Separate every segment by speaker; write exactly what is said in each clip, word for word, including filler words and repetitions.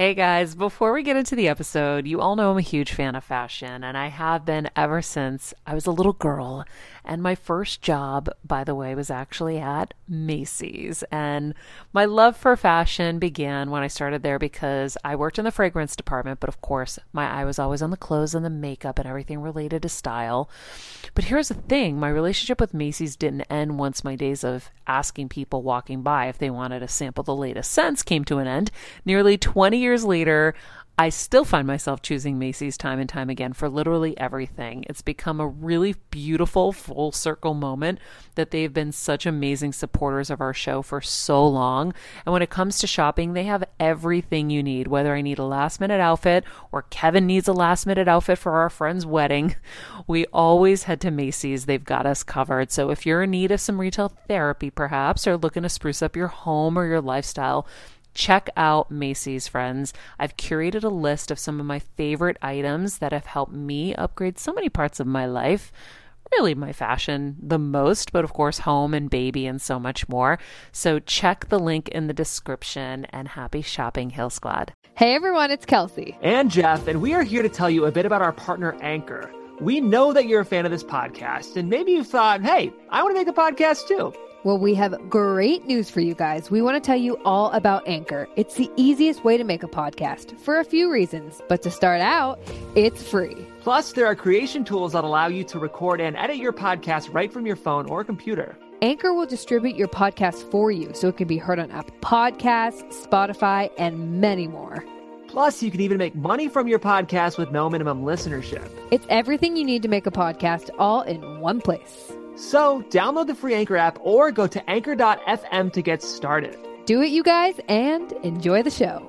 Speaker 1: Hey guys, before we get into the episode, you all know I'm a huge fan of fashion, and I have been ever since I was a little girl. And my first job, by the way, was actually at Macy's. And my love for fashion began when I started there because I worked in the fragrance department, but of course, my eye was always on the clothes and the makeup and everything related to style. But here's the thing, my relationship with Macy's didn't end once my days of asking people walking by if they wanted to sample the latest scents came to an end. Nearly twenty years later, I still find myself choosing Macy's time and time again for literally everything. It's become a really beautiful full circle moment that they've been such amazing supporters of our show for so long. And when it comes to shopping, they have everything you need, whether I need a last minute outfit or Kevin needs a last minute outfit for our friend's wedding. We always head to Macy's. They've got us covered. So if you're in need of some retail therapy, perhaps, or looking to spruce up your home or your lifestyle, check out Macy's, friends. I've curated a list of some of my favorite items that have helped me upgrade so many parts of my life. Really my fashion the most, but of course home and baby and so much more. So check the link in the description and happy shopping, Hill Squad.
Speaker 2: Hey everyone, it's Kelsey.
Speaker 3: And Jeff, and we are here to tell you a bit about our partner Anchor. We know that you're a fan of this podcast, and maybe you thought, hey, I want to make a podcast too.
Speaker 2: Well, we have great news for you guys. We want to tell you all about Anchor. It's the easiest way to make a podcast for a few reasons, but to start out, it's free.
Speaker 3: Plus, there are creation tools that allow you to record and edit your podcast right from your phone or computer.
Speaker 2: Anchor will distribute your podcast for you so it can be heard on Apple Podcasts, Spotify, and many more.
Speaker 3: Plus, you can even make money from your podcast with no minimum listenership.
Speaker 2: It's everything you need to make a podcast all in one place.
Speaker 3: So download the free Anchor app or go to anchor dot f m to get started.
Speaker 2: Do it, you guys, and enjoy the show.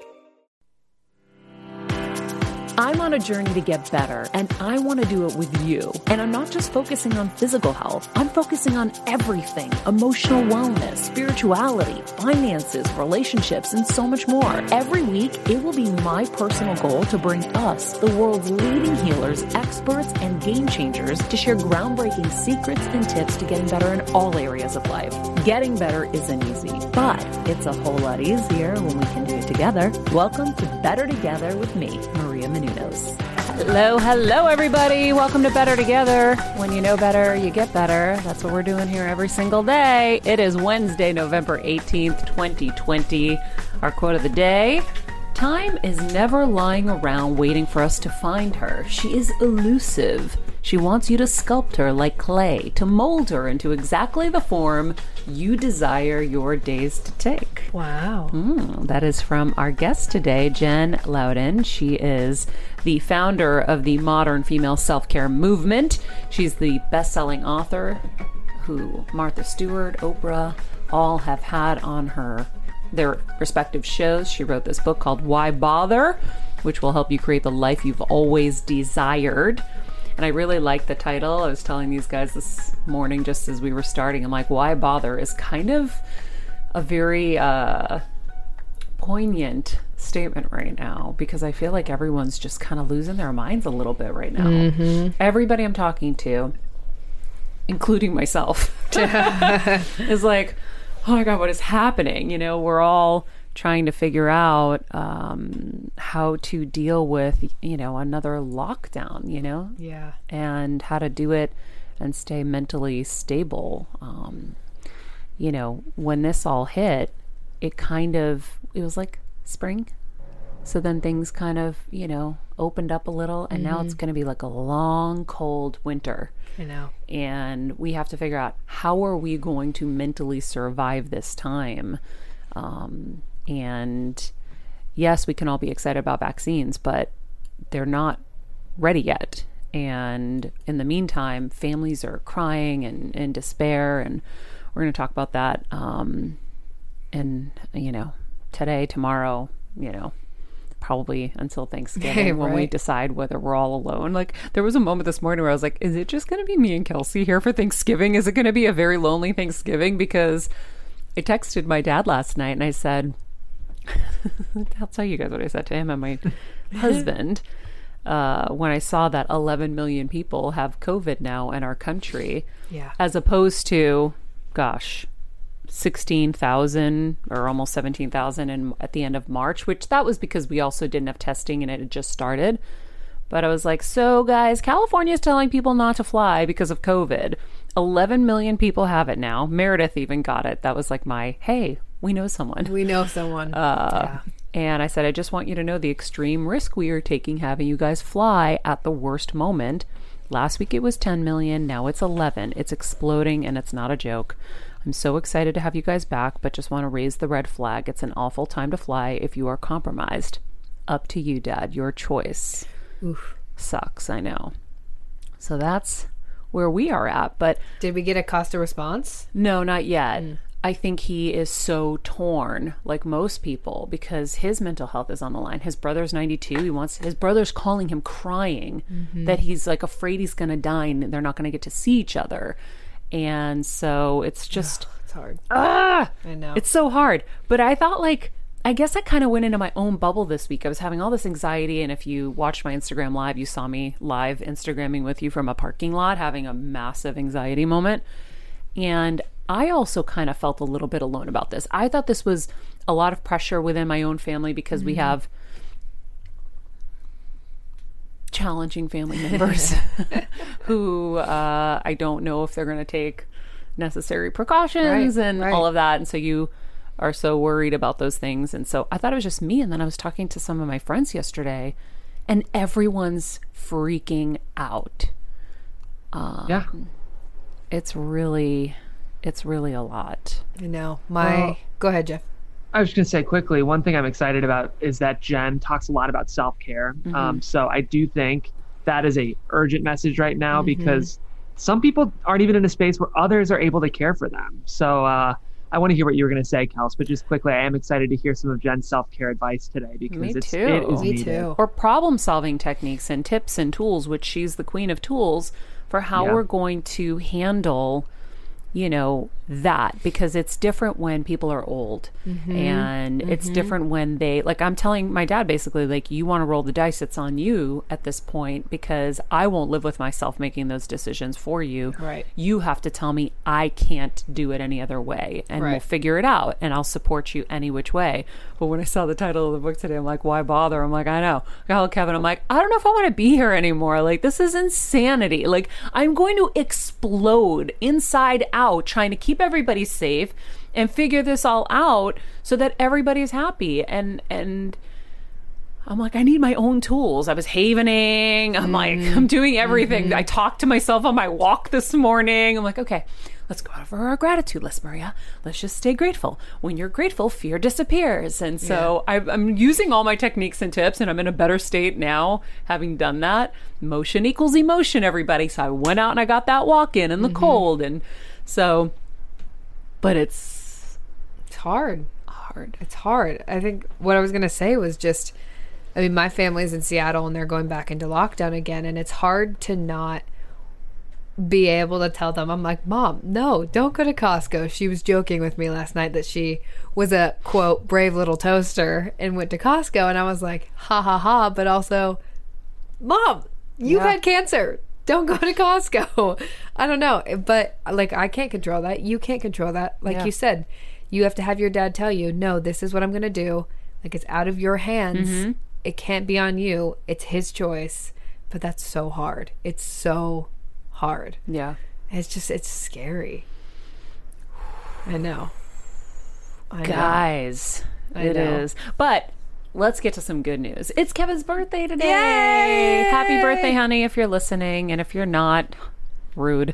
Speaker 1: I'm on a journey to get better, and I want to do it with you. And I'm not just focusing on physical health. I'm focusing on everything: emotional wellness, spirituality, finances, relationships, and so much more. Every week, it will be my personal goal to bring us, the world's leading healers, experts, and game changers, to share groundbreaking secrets and tips to getting better in all areas of life. Getting better isn't easy, but it's a whole lot easier when we can do it together. Welcome to Better Together with me, Maria Menounos. Hello, hello, everybody. Welcome to Better Together. When you know better, you get better. That's what we're doing here every single day. It is Wednesday, November eighteenth, twenty twenty. Our quote of the day: time is never lying around waiting for us to find her. She is elusive. She wants you to sculpt her like clay, to mold her into exactly the form you desire your days to take.
Speaker 2: Wow.
Speaker 1: Mm, that is from our guest today, Jen Louden. She is the founder of the Modern Female Self-Care Movement. She's the best-selling author who Martha Stewart, Oprah, all have had on her their respective shows. She wrote this book called Why Bother, which will help you create the life you've always desired. And I really like the title. I was telling these guys this morning just as we were starting, I'm like, why bother is kind of a very uh, poignant statement right now, because I feel like everyone's just kind of losing their minds a little bit right now. Mm-hmm. Everybody I'm talking to, including myself, is like, oh my God, what is happening? You know, we're all trying to figure out um, how to deal with, you know, another lockdown, you know?
Speaker 2: Yeah.
Speaker 1: And how to do it and stay mentally stable. Um, you know, when this all hit, it kind of, it was like spring. So then things kind of, you know, opened up a little, and mm-hmm. now it's going to be like a long, cold winter.
Speaker 2: I know.
Speaker 1: And we have to figure out, how are we going to mentally survive this time? Um, And yes, we can all be excited about vaccines, but they're not ready yet. And in the meantime, families are crying and in despair. And we're going to talk about that. Um, and, you know, today, tomorrow, you know, probably until Thanksgiving, hey, when right. we decide whether we're all alone. Like, there was a moment this morning where I was like, is it just going to be me and Kelsey here for Thanksgiving? Is it going to be a very lonely Thanksgiving? Because I texted my dad last night and I said, I'll tell you guys what I said to him and my husband uh, when I saw that eleven million people have COVID now in our country,
Speaker 2: yeah.
Speaker 1: as opposed to, gosh, sixteen thousand or almost seventeen thousand in, at the end of March, which that was because we also didn't have testing and it had just started. But I was like, so guys, California is telling people not to fly because of COVID. eleven million people have it now. Meredith even got it. That was like my, hey, we know someone.
Speaker 2: We know someone.
Speaker 1: Uh, yeah. And I said, I just want you to know the extreme risk we are taking having you guys fly at the worst moment. Last week it was ten million. Now it's eleven. It's exploding and it's not a joke. I'm so excited to have you guys back, but just want to raise the red flag. It's an awful time to fly if you are compromised. Up to you, Dad. Your choice.
Speaker 2: Oof.
Speaker 1: Sucks, I know. So that's where we are at. But
Speaker 2: did we get a Costa response?
Speaker 1: No, not yet. Mm. I think he is so torn, like most people, because his mental health is on the line. His brother's ninety-two. He wants his brother's calling him crying mm-hmm. that he's like afraid he's going to die and they're not going to get to see each other. And so it's just
Speaker 2: it's hard.
Speaker 1: Ah,
Speaker 2: I know.
Speaker 1: It's so hard. But I thought like I guess I kind of went into my own bubble this week. I was having all this anxiety, and if you watched my Instagram live, you saw me live Instagramming with you from a parking lot, having a massive anxiety moment. And I also kind of felt a little bit alone about this. I thought this was a lot of pressure within my own family because mm-hmm. we have challenging family members who uh, I don't know if they're going to take necessary precautions right, and right. all of that. And so you are so worried about those things. And so I thought it was just me. And then I was talking to some of my friends yesterday and everyone's freaking out. Um,
Speaker 3: yeah.
Speaker 1: It's really, it's really a lot.
Speaker 2: I know. My, well, go ahead, Jeff.
Speaker 3: I was just going to say quickly, one thing I'm excited about is that Jen talks a lot about self-care. Mm-hmm. Um, so I do think that is a urgent message right now mm-hmm. because some people aren't even in a space where others are able to care for them. So, uh, I want to hear what you were going to say, Kels, but just quickly, I am excited to hear some of Jen's self-care advice today because
Speaker 1: Me
Speaker 3: it's,
Speaker 1: too.
Speaker 3: it is
Speaker 2: Me
Speaker 3: needed.
Speaker 2: too.
Speaker 1: Or problem-solving techniques and tips and tools, which she's the queen of tools for how yeah. we're going to handle, you know, that, because it's different when people are old mm-hmm. and mm-hmm. it's different when they, like I'm telling my dad basically, like, you want to roll the dice, it's on you at this point because I won't live with myself making those decisions for you.
Speaker 2: Right.
Speaker 1: You have to tell me I can't do it any other way and right. we'll figure it out and I'll support you any which way. But when I saw the title of the book today, I'm like, why bother? I'm like, I know. I called Kevin. I'm like, I don't know if I want to be here anymore. Like, this is insanity. Like, I'm going to explode inside out trying to keep everybody safe and figure this all out so that everybody's happy. And and I'm like, I need my own tools. I was havening. I'm mm. like, I'm doing everything. Mm-hmm. I talked to myself on my walk this morning. I'm like, okay, let's go over our gratitude list, Maria. Let's just stay grateful. When you're grateful, fear disappears. And so yeah. I, I'm using all my techniques and tips, and I'm in a better state now, having done that. Motion equals emotion, everybody. So I went out and I got that walk in in the mm-hmm. cold. And so, but it's...
Speaker 2: It's hard.
Speaker 1: Hard.
Speaker 2: It's hard. I think what I was going to say was just, I mean, my family's in Seattle and they're going back into lockdown again. And it's hard to not be able to tell them, I'm like, Mom, no, don't go to Costco. She was joking with me last night that she was a, quote, brave little toaster and went to Costco. And I was like, ha ha ha. But also, Mom, you've yeah. had cancer. Don't go to Costco. I don't know. But like, I can't control that. You can't control that. Like yeah. you said, you have to have your dad tell you, no, this is what I'm going to do. Like, it's out of your hands. Mm-hmm. It can't be on you. It's his choice. But that's so hard. It's so hard.
Speaker 1: Yeah.
Speaker 2: It's just, it's scary. I know.
Speaker 1: I Guys, know. it know. is. But let's get to some good news. It's Kevin's birthday today.
Speaker 2: Yay!
Speaker 1: Happy birthday, honey, if you're listening. And if you're not, rude.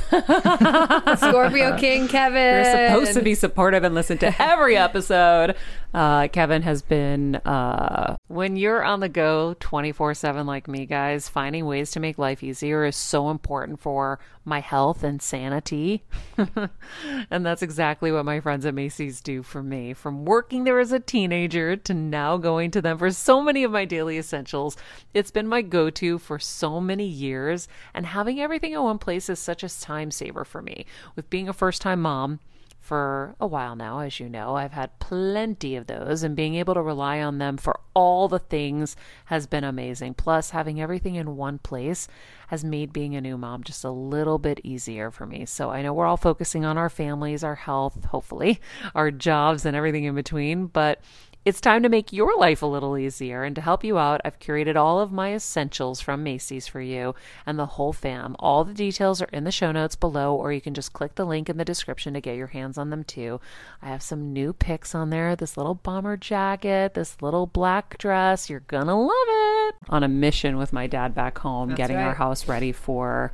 Speaker 2: Scorpio King Kevin.
Speaker 1: You're supposed to be supportive and listen to every episode. Uh, Kevin has been, uh, when you're on the go twenty-four seven like me, guys, finding ways to make life easier is so important for my health and sanity. And that's exactly what my friends at Macy's do for me. From working there as a teenager to now going to them for so many of my daily essentials, it's been my go-to for so many years. And having everything in one place is such a time saver for me. With being a first-time mom, for a while now, as you know. I've had plenty of those, and being able to rely on them for all the things has been amazing. Plus, having everything in one place has made being a new mom just a little bit easier for me. So I know we're all focusing on our families, our health, hopefully, our jobs, and everything in between, but it's time to make your life a little easier. And to help you out, I've curated all of my essentials from Macy's for you and the whole fam. All the details are in the show notes below, or you can just click the link in the description to get your hands on them too. I have some new picks on there. This little bomber jacket, this little black dress. You're gonna love it. On a mission with my dad back home,
Speaker 2: That's
Speaker 1: getting
Speaker 2: right.
Speaker 1: our house ready for,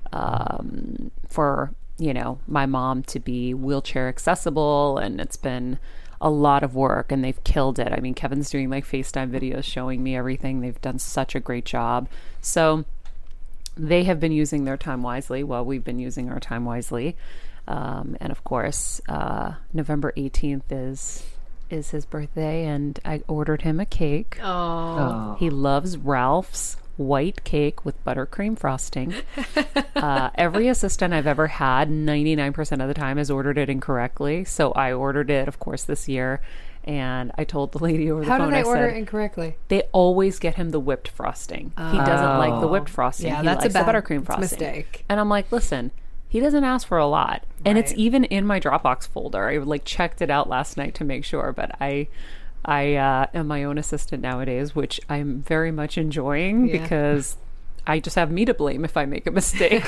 Speaker 1: um, for, you know, my mom to be wheelchair accessible. And it's been a lot of work, and they've killed it. I mean, Kevin's doing like FaceTime videos showing me everything. They've done such a great job. So they have been using their time wisely while we've been using our time wisely. Um, and of course, uh, November eighteenth is is his birthday, and I ordered him a cake.
Speaker 2: Oh,
Speaker 3: Oh.
Speaker 1: He loves Ralph's white cake with buttercream frosting. Uh, every assistant I've ever had, ninety-nine percent of the time, has ordered it incorrectly. So I ordered it, of course, this year. And I told the lady over the
Speaker 2: how
Speaker 1: phone,
Speaker 2: do they
Speaker 1: I
Speaker 2: order
Speaker 1: said,
Speaker 2: it incorrectly?
Speaker 1: they always get him the whipped frosting. He doesn't like the whipped frosting.
Speaker 2: Yeah,
Speaker 1: he
Speaker 2: that's
Speaker 1: likes
Speaker 2: a bad
Speaker 1: the buttercream
Speaker 2: it's a
Speaker 1: frosting.
Speaker 2: mistake.
Speaker 1: And I'm like, listen, he doesn't ask for a lot. And it's
Speaker 2: Right.
Speaker 1: even in my Dropbox folder. I like checked it out last night to make sure, but I I uh, am my own assistant nowadays, which I'm very much enjoying
Speaker 2: Yeah.
Speaker 1: because I just have me to blame if I make a mistake.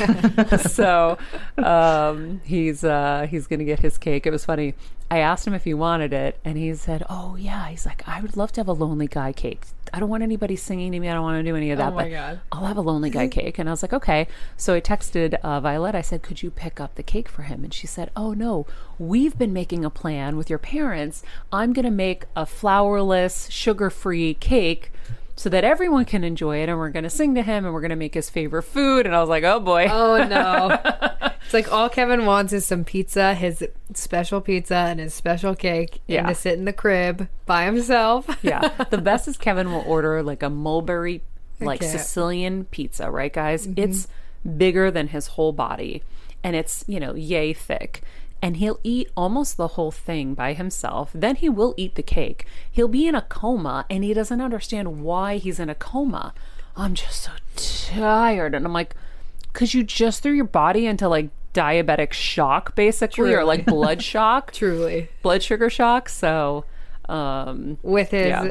Speaker 1: So um, he's uh, he's gonna get his cake. It was funny. I asked him if he wanted it, and he said, "Oh yeah." He's like, "I would love to have a lonely guy cake. I don't want anybody singing to me. I don't want to do any of that.
Speaker 2: Oh my
Speaker 1: but
Speaker 2: God.
Speaker 1: I'll have a lonely guy cake." And I was like, "Okay." So I texted uh, Violet. I said, "Could you pick up the cake for him?" And she said, "Oh no, we've been making a plan with your parents. I'm gonna make a flourless, sugar-free cake." So that everyone can enjoy it, and we're going to sing to him, and we're going to make his favorite food. And I was like, oh boy.
Speaker 2: Oh no. It's like all Kevin wants is some pizza, his special pizza and his special cake,
Speaker 1: Yeah.
Speaker 2: and to sit in the crib by himself.
Speaker 1: Yeah. The best is Kevin will order like a mulberry, like
Speaker 2: Okay.
Speaker 1: Sicilian pizza, right, guys?
Speaker 2: Mm-hmm.
Speaker 1: It's bigger than his whole body, and it's, you know, yay thick. And he'll eat almost the whole thing by himself. Then he will eat the cake. He'll be in a coma, and he doesn't understand why he's in a coma. I'm just so tired. And I'm like, because you just threw your body into like diabetic shock, basically, or
Speaker 2: Truly.
Speaker 1: like blood shock,
Speaker 2: Truly.
Speaker 1: blood sugar shock. So, um,
Speaker 2: With his
Speaker 1: Yeah.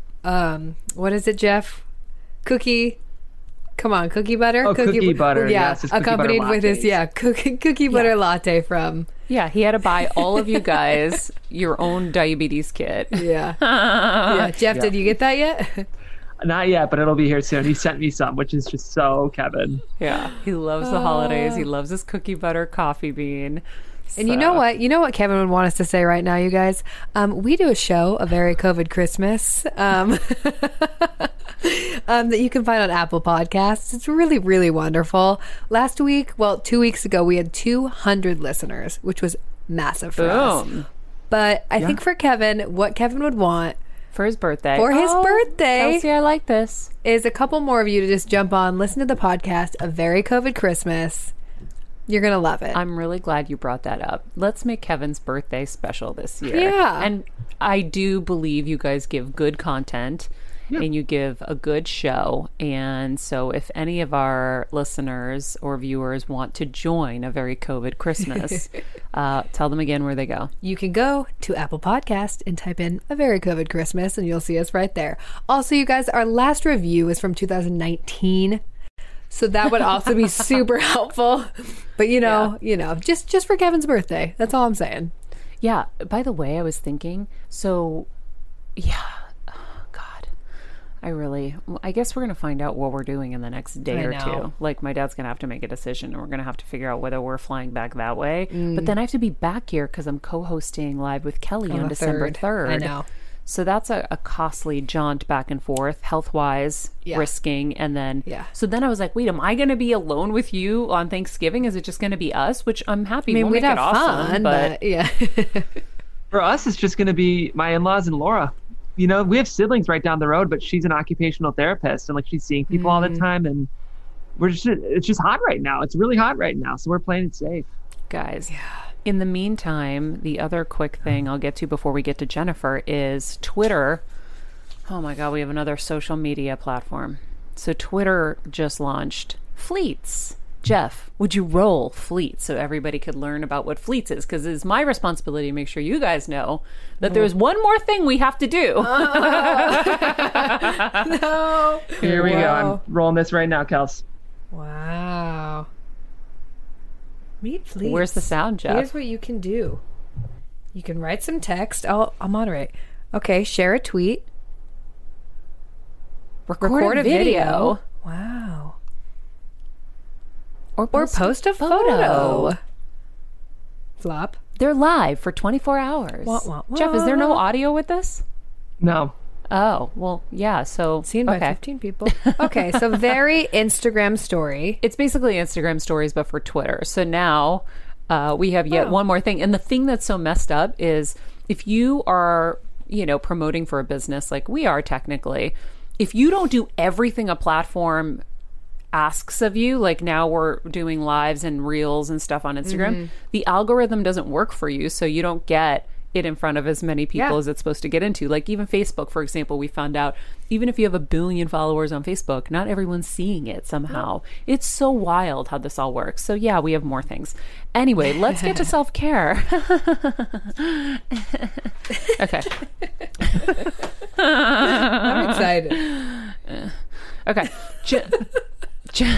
Speaker 2: um what is it, Jeff? Cookie Come on, cookie butter?
Speaker 3: Oh, cookie butter,
Speaker 2: Yeah,
Speaker 3: yes, his cookie
Speaker 2: accompanied
Speaker 3: butter
Speaker 2: with his
Speaker 3: lattes.
Speaker 2: yeah, cookie cookie butter latte from
Speaker 1: yeah, he had to buy all of you guys your own diabetes kit.
Speaker 2: yeah. yeah. Jeff,
Speaker 3: Yeah.
Speaker 2: did you get that yet?
Speaker 3: Not yet, but it'll be here soon. He sent me some, which is just so Kevin.
Speaker 1: Yeah, he loves the holidays. He loves his cookie butter coffee bean.
Speaker 2: And you know
Speaker 1: So-
Speaker 2: what? You know what Kevin would want us to say right now, you guys? Um, we do a show, A Very COVID Christmas, um, um, that you can find on Apple Podcasts. It's really, really wonderful. Last week, well, two weeks ago, we had two hundred listeners, which was massive for us.
Speaker 1: Boom.
Speaker 2: But I
Speaker 3: Yeah.
Speaker 2: think for Kevin, what Kevin would want
Speaker 1: For his birthday.
Speaker 2: for his
Speaker 1: Oh,
Speaker 2: birthday
Speaker 1: Kelsey, I like this.
Speaker 2: is a couple more of you to just jump on, listen to the podcast, A Very COVID Christmas. You're going to love it.
Speaker 1: I'm really glad you brought that up. Let's make Kevin's birthday special this year.
Speaker 2: Yeah.
Speaker 1: And I do believe you guys give good content and you give a good show. And so if any of our listeners or viewers want to join A Very COVID Christmas, uh, tell them again where they go.
Speaker 2: You can go to Apple Podcast and type in A Very COVID Christmas and you'll see us right there. Also, you guys, our last review is from two thousand nineteen. So that would also be super helpful. But you know, you know, just just for Kevin's birthday. That's all I'm saying.
Speaker 1: Yeah. By the way, I was thinking, so yeah, oh, God, I really, I guess we're going to find out what we're doing in the next day
Speaker 2: I
Speaker 1: or
Speaker 2: know.
Speaker 1: two. Like my dad's going to have to make a decision and we're going to have to figure out whether we're flying back that way.
Speaker 2: Mm.
Speaker 1: But then I have to be back here because I'm co-hosting live with Kelly on,
Speaker 2: the
Speaker 1: December third.
Speaker 2: I know.
Speaker 1: So that's a, a costly jaunt back and forth, health wise,
Speaker 2: Yeah.
Speaker 1: risking. And then,
Speaker 2: Yeah.
Speaker 1: so then I was like, wait, am I going to be alone with you on Thanksgiving? Is it just going to be us? Which I'm happy.
Speaker 2: I mean,
Speaker 1: we'll
Speaker 2: we'd
Speaker 1: make
Speaker 2: have
Speaker 1: it awesome,
Speaker 2: fun, but, yeah.
Speaker 3: For us, it's just going to be my in-laws and Laura. You know, we have siblings right down the road, but she's an occupational therapist and like she's seeing people all the time. And we're just, it's just hot right now. It's really hot right now. So we're playing it safe.
Speaker 1: guys, In the meantime, the other quick thing I'll get to before we get to Jennifer is Twitter. Oh my God, we have another social media platform. So Twitter just launched Fleets. Jeff, would you roll Fleets so everybody could learn about what Fleets is? Because it's my responsibility to make sure you guys know that there's one more thing we have to do.
Speaker 2: Oh. No.
Speaker 3: Here we
Speaker 2: Wow.
Speaker 3: go. I'm rolling this right now, Kels.
Speaker 2: Wow. Meet Fleets.
Speaker 1: Where's the sound, Jeff?
Speaker 2: Here's what you can do. You can write some text. I'll, I'll moderate. Okay, share a tweet.
Speaker 1: Record,
Speaker 2: Record
Speaker 1: a
Speaker 2: a
Speaker 1: video.
Speaker 2: video. Wow.
Speaker 1: Or
Speaker 2: Or
Speaker 1: post,
Speaker 2: post a photo. Flop.
Speaker 1: They're live for twenty-four hours.
Speaker 2: Wah, wah, wah.
Speaker 1: Jeff, is there no audio with this?
Speaker 3: No.
Speaker 1: Oh, well, yeah. So
Speaker 2: Seen by
Speaker 1: okay.
Speaker 2: fifteen people. Okay, so very Instagram story.
Speaker 1: It's basically Instagram stories, but for Twitter. So now uh, we have yet
Speaker 2: Oh.
Speaker 1: one more thing. And the thing that's so messed up is if you are, you know, promoting for a business like we are technically, if you don't do everything a platform asks of you, like now we're doing lives and reels and stuff on Instagram,
Speaker 2: Mm-hmm.
Speaker 1: the algorithm doesn't work for you. So you don't get it in front of as many people
Speaker 2: Yeah.
Speaker 1: as it's supposed to get into. Like even Facebook, for example, we found out even if you have a billion followers on Facebook, not everyone's seeing it somehow. It's so wild how this all works. So yeah, we have more things. Anyway, let's get to self-care. Okay.
Speaker 2: I'm excited.
Speaker 1: Okay. Je- Je-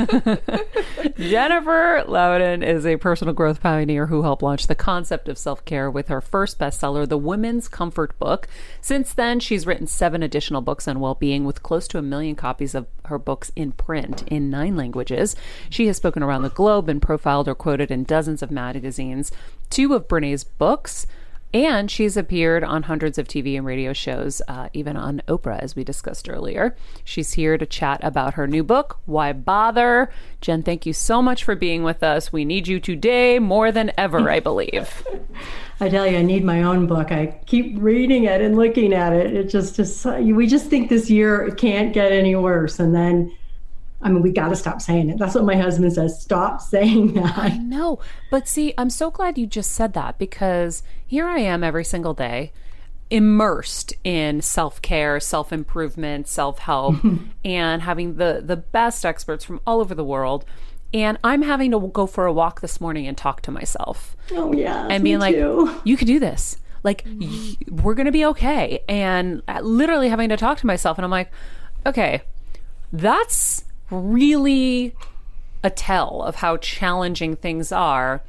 Speaker 1: Jennifer Loudon is a personal growth pioneer who helped launch the concept of self-care with her first bestseller, The Women's Comfort Book. Since then, she's written seven additional books on well-being with close to a million copies of her books in print in nine languages. She has spoken around the globe and profiled or quoted in dozens of magazines. Two of Brené's books, and she's appeared on hundreds of T V and radio shows, uh, even on Oprah, as we discussed earlier. She's here to chat about her new book, Why Bother? Jen, thank you so much for being with us. We need you today more than ever, I believe.
Speaker 4: I tell you, I need my own book. I keep reading it and looking at it. It just, just we just think this year it can't get any worse. And then, I mean, we got to stop saying it. That's what my husband says. Stop saying
Speaker 1: I
Speaker 4: that.
Speaker 1: know. But see, I'm so glad you just said that because here I am every single day immersed in self-care, self-improvement, self-help, and having the, the best experts from all over the world. And I'm having to go for a walk this morning and talk to myself.
Speaker 4: Oh, yeah.
Speaker 1: And being like, you could do this. Like, y- we're going to be okay. And literally having to talk to myself. And I'm like, okay, that's really a tell of how challenging things are.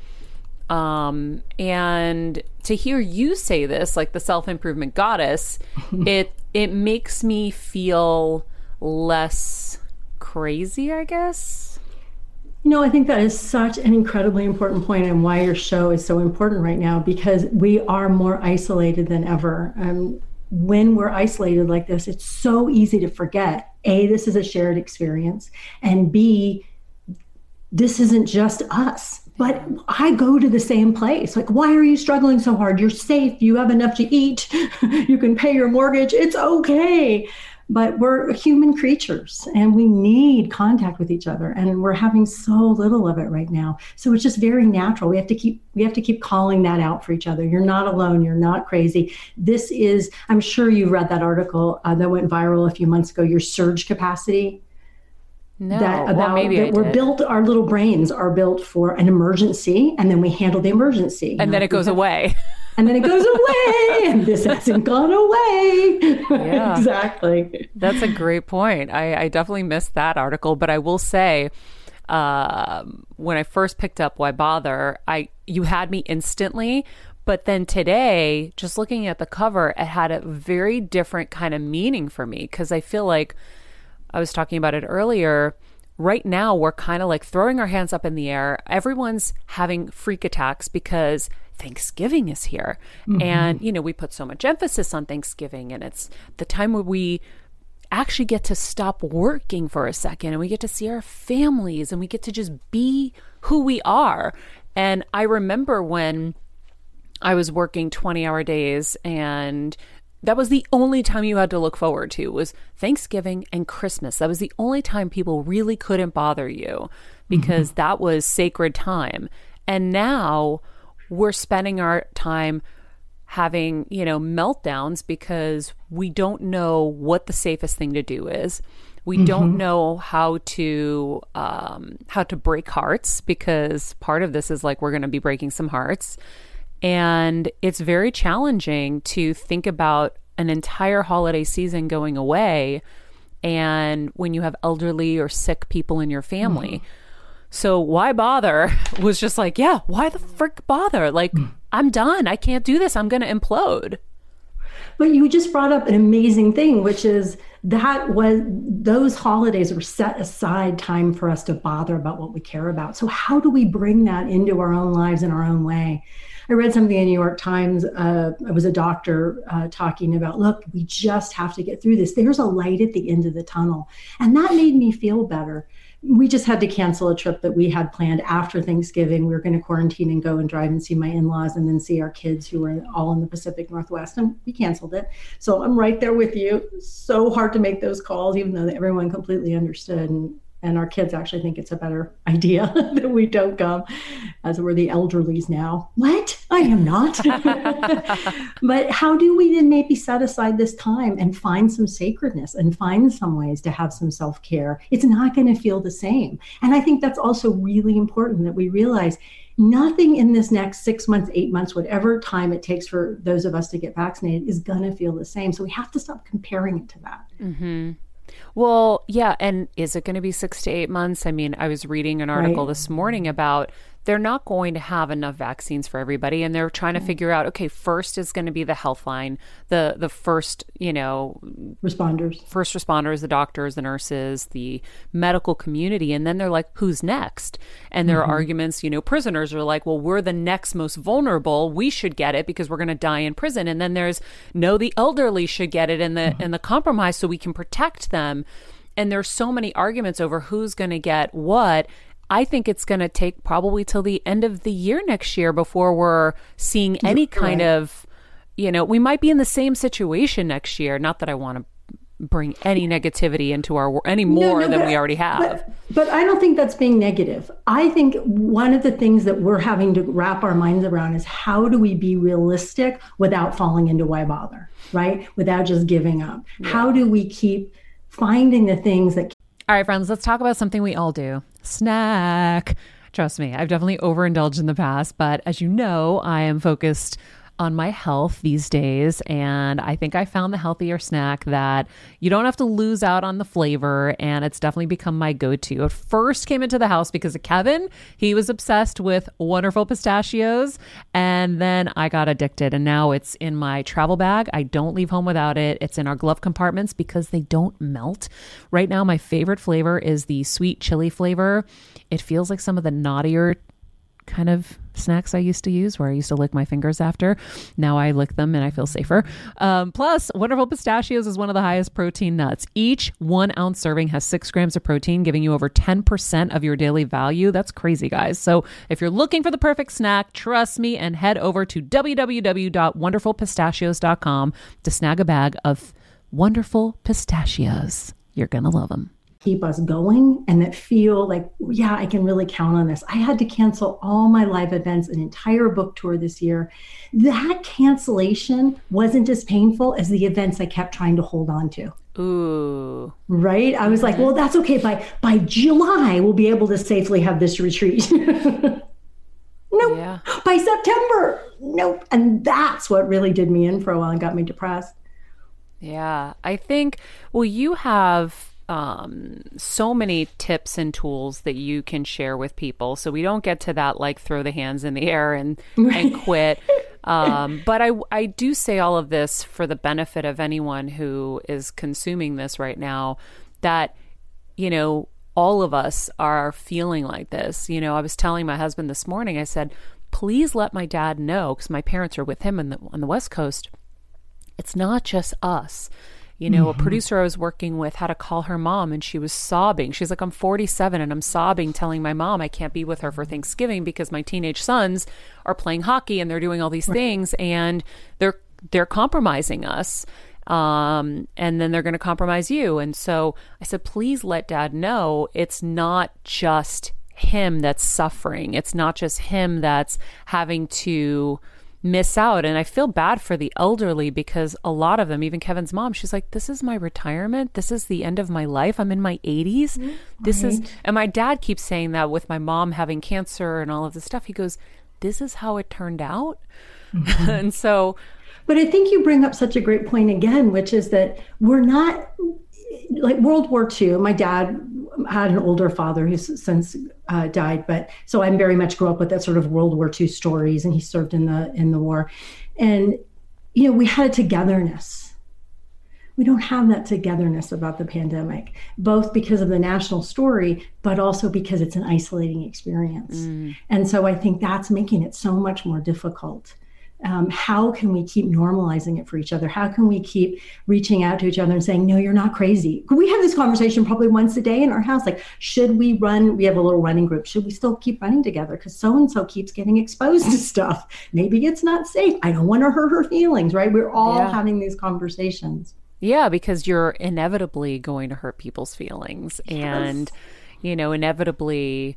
Speaker 1: Um, and to hear you say this, like the self-improvement goddess, it it makes me feel less crazy, I guess.
Speaker 4: You know, I think that is such an incredibly important point and why your show is so important right now, because we are more isolated than ever. Um, when we're isolated like this, it's so easy to forget, A, this is a shared experience, and B, this isn't just us. But I go to the same place. Like, why are you struggling so hard? You're safe. You have enough to eat. You can pay your mortgage. It's okay. But we're human creatures and we need contact with each other. And we're having so little of it right now. So it's just very natural. We have to keep we have to keep calling that out for each other. You're not alone. You're not crazy. This is, I'm sure you read that article uh, that went viral a few months ago, your surge capacity.
Speaker 1: No,
Speaker 4: That about
Speaker 1: well, maybe
Speaker 4: that
Speaker 1: I
Speaker 4: we're
Speaker 1: did.
Speaker 4: built, our little brains are built for an emergency, and then we handle the emergency. you
Speaker 1: And
Speaker 4: know,
Speaker 1: then it goes away.
Speaker 4: and then it goes away, and this hasn't gone away.
Speaker 1: Yeah.
Speaker 4: Exactly.
Speaker 1: That's a great point. I, I definitely missed that article, but I will say, um, when I first picked up Why Bother, I you had me instantly. But then today, just looking at the cover, it had a very different kind of meaning for me because I feel like I was talking about it earlier. Right now, we're kind of like throwing our hands up in the air. Everyone's having freak attacks because Thanksgiving is here. Mm-hmm. And, you know, we put so much emphasis on Thanksgiving, and it's the time where we actually get to stop working for a second and we get to see our families and we get to just be who we are. And I remember when I was working twenty hour days, and that was the only time you had to look forward to was Thanksgiving and Christmas. That was the only time people really couldn't bother you because mm-hmm. that was sacred time. And now we're spending our time having, you know, meltdowns because we don't know what the safest thing to do is. We mm-hmm. don't know how to um, how to break hearts, because part of this is like we're going to be breaking some hearts. And it's very challenging to think about an entire holiday season going away, and when you have elderly or sick people in your family. Mm. So why bother was just like, yeah, why the frick bother? Like, mm. I'm done. I can't do this. I'm going to implode.
Speaker 4: But you just brought up an amazing thing, which is that was those holidays were set aside time for us to bother about what we care about. So how do we bring that into our own lives in our own way? I read something in the New York Times. Uh, it was a doctor uh, talking about, look, we just have to get through this. There's a light at the end of the tunnel. And that made me feel better. We just had to cancel a trip that we had planned after Thanksgiving. We were going to quarantine and go and drive and see my in-laws and then see our kids who were all in the Pacific Northwest, and we canceled it. So I'm right there with you. So hard to make those calls, even though everyone completely understood. And, and our kids actually think it's a better idea that we don't come, as we're the elderlies now. What? I am not. But how do we then maybe set aside this time and find some sacredness and find some ways to have some self-care? It's not going to feel the same. And I think that's also really important that we realize nothing in this next six months, eight months, whatever time it takes for those of us to get vaccinated is going to feel the same. So we have to stop comparing it to that.
Speaker 1: Mm-hmm. Well, yeah. And is it going to be six to eight months? I mean, I was reading an article right. this morning about they're not going to have enough vaccines for everybody. And they're trying to figure out, okay, first is going to be the health line, the, the first, you know,
Speaker 4: responders,
Speaker 1: first responders, the doctors, the nurses, the medical community. And then they're like, who's next? And there mm-hmm. are arguments, you know, prisoners are like, well, we're the next most vulnerable. We should get it because we're going to die in prison. And then there's, no, the elderly should get it and the, mm-hmm. and the compromise so we can protect them. And there's so many arguments over who's going to get what. I think it's going to take probably till the end of the year next year before we're seeing any kind right. of, you know, we might be in the same situation next year. Not that I want to bring any negativity into our any more no, no, than but, we already have.
Speaker 4: But, but I don't think that's being negative. I think one of the things that we're having to wrap our minds around is how do we be realistic without falling into why bother, right? Without just giving up. Yeah. How do we keep finding the things that...
Speaker 1: All right, friends, let's talk about something we all do. Snack. Trust me, I've definitely overindulged in the past, but as you know, I am focused on my health these days. And I think I found the healthier snack that you don't have to lose out on the flavor. And it's definitely become my go-to. It first came into the house because of Kevin. He was obsessed with Wonderful Pistachios. And then I got addicted. And now it's in my travel bag. I don't leave home without it. It's in our glove compartments because they don't melt. Right now, my favorite flavor is the sweet chili flavor. It feels like some of the naughtier kind of snacks I used to use where I used to lick my fingers after. Now I lick them and I feel safer. Um, plus, Wonderful Pistachios is one of the highest protein nuts. Each one ounce serving has six grams of protein, giving you over ten percent of your daily value. That's crazy, guys. So if you're looking for the perfect snack, trust me and head over to w w w dot wonderful pistachios dot com to snag a bag of Wonderful Pistachios. You're going to love them.
Speaker 4: Keep us going and that feel like, yeah, I can really count on this. I had to cancel all my live events, an entire book tour this year. That cancellation wasn't as painful as the events I kept trying to hold on to.
Speaker 1: Ooh.
Speaker 4: Right? I was mm-hmm. like, well, that's okay. By by July, we'll be able to safely have this retreat. Nope. Yeah. By September. Nope. And that's what really did me in for a while and got me depressed.
Speaker 1: Yeah. I think, well, you have um, so many tips and tools that you can share with people. So we don't get to that, like throw the hands in the air and, and quit. Um, but I, I do say all of this for the benefit of anyone who is consuming this right now, that, you know, all of us are feeling like this. You know, I was telling my husband this morning, I said, please let my dad know, because my parents are with him in the, on the West Coast. It's not just us. You know, mm-hmm. a producer I was working with had to call her mom and she was sobbing. She's like, I'm forty-seven and I'm sobbing, telling my mom I can't be with her for Thanksgiving because my teenage sons are playing hockey and they're doing all these things and they're they're compromising us. Um, and then they're going to compromise you. And so I said, please let dad know it's not just him that's suffering. It's not just him that's having to miss out. And I feel bad for the elderly because a lot of them, even Kevin's mom, she's like, this is my retirement. This is the end of my life. I'm in my eighties. Mm-hmm. This right. is, and my dad keeps saying that with my mom having cancer and all of this stuff. He goes, this is how it turned out. Mm-hmm. And so,
Speaker 4: but I think you bring up such a great point again, which is that we're not like World War Two. My dad had an older father who's since uh, died, but so I very much grew up with that sort of World War Two stories, and he served in the in the war. And you know, we had a togetherness. We don't have that togetherness about the pandemic, both because of the national story, but also because it's an isolating experience. Mm. And so I think that's making it so much more difficult. Um, how can we keep normalizing it for each other? How can we keep reaching out to each other and saying, no, you're not crazy? We have this conversation probably once a day in our house. Like, should we run? We have a little running group. Should we still keep running together? Because so-and-so keeps getting exposed to stuff. Maybe it's not safe. I don't want to hurt her feelings, right? We're all yeah. having these conversations.
Speaker 1: Yeah, because you're inevitably going to hurt people's feelings. Yes. And, you know, inevitably,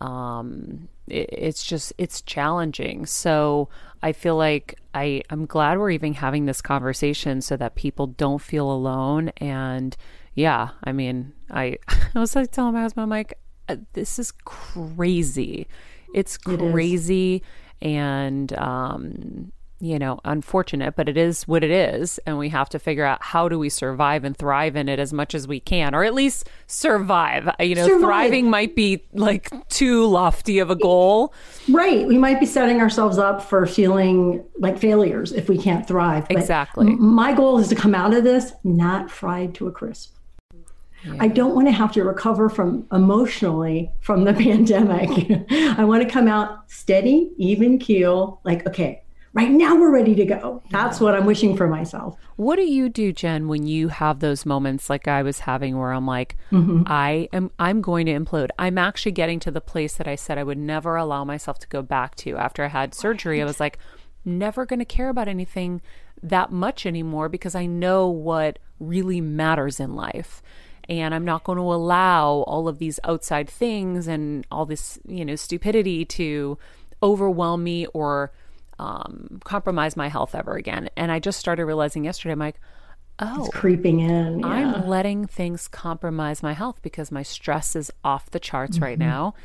Speaker 1: um, it, it's just, it's challenging. So I feel like I, I'm glad we're even having this conversation so that people don't feel alone. And yeah, I mean, I, I was like telling my husband, I'm like, this is crazy. It's crazy. It and, um, you know, unfortunate, but it is what it is. And we have to figure out how do we survive and thrive in it as much as we can, or at least survive. You know, survive. Thriving might be like too lofty of a goal.
Speaker 4: Right. We might be setting ourselves up for feeling like failures if we can't thrive. But
Speaker 1: exactly.
Speaker 4: M- my goal is to come out of this not fried to a crisp. Yeah. I don't want to have to recover from emotionally from the pandemic. I want to come out steady, even keel, like, okay, right now we're ready to go. That's what I'm wishing for myself.
Speaker 1: What do you do, Jen, when you have those moments like I was having where I'm like, mm-hmm. I am, I'm going to implode. I'm actually getting to the place that I said I would never allow myself to go back to after I had surgery. I was like, never going to care about anything that much anymore because I know what really matters in life. And I'm not going to allow all of these outside things and all this, you know, stupidity to overwhelm me or um, compromise my health ever again. And I just started realizing yesterday, I'm like, oh,
Speaker 4: it's creeping in. Yeah.
Speaker 1: I'm letting things compromise my health because my stress is off the charts mm-hmm. right now.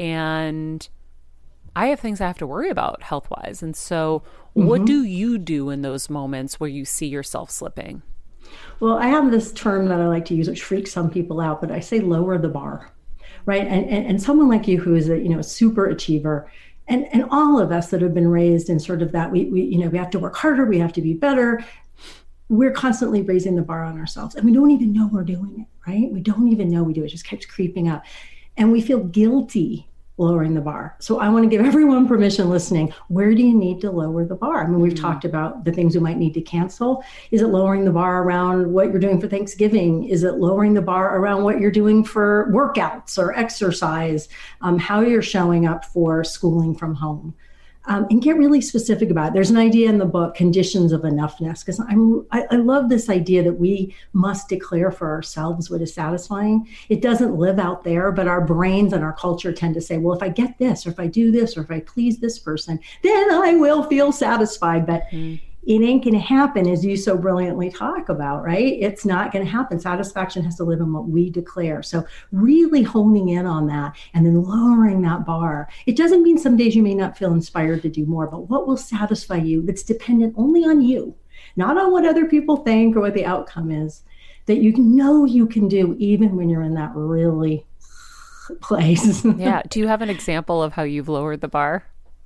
Speaker 1: And I have things I have to worry about health wise. And so mm-hmm. what do you do in those moments where you see yourself slipping?
Speaker 4: Well, I have this term that I like to use, which freaks some people out, but I say lower the bar, right? And, and, and someone like you who is a, you know, a super achiever, and, and all of us that have been raised in sort of that, we, we, you know, we have to work harder, we have to be better. We're constantly raising the bar on ourselves and we don't even know we're doing it, right? We don't even know we do it. It just keeps creeping up and we feel guilty lowering the bar. So I want to give everyone permission listening. Where do you need to lower the bar? I mean, we've mm-hmm. talked about the things we might need to cancel. Is it lowering the bar around what you're doing for Thanksgiving? Is it lowering the bar around what you're doing for workouts or exercise? Um, how you're showing up for schooling from home? Um, and get really specific about it. There's an idea in the book, Conditions of Enoughness, because I'm I, I love this idea that we must declare for ourselves what is satisfying. It doesn't live out there, but our brains and our culture tend to say, well, if I get this, or if I do this, or if I please this person, then I will feel satisfied. But mm-hmm. it ain't going to happen, as you so brilliantly talk about, right? It's not going to happen. Satisfaction has to live in what we declare. So really honing in on that and then lowering that bar. It doesn't mean some days you may not feel inspired to do more, but what will satisfy you that's dependent only on you, not on what other people think or what the outcome is, that you know you can do even when you're in that really place.
Speaker 1: Yeah. Do you have an example of how you've lowered the bar?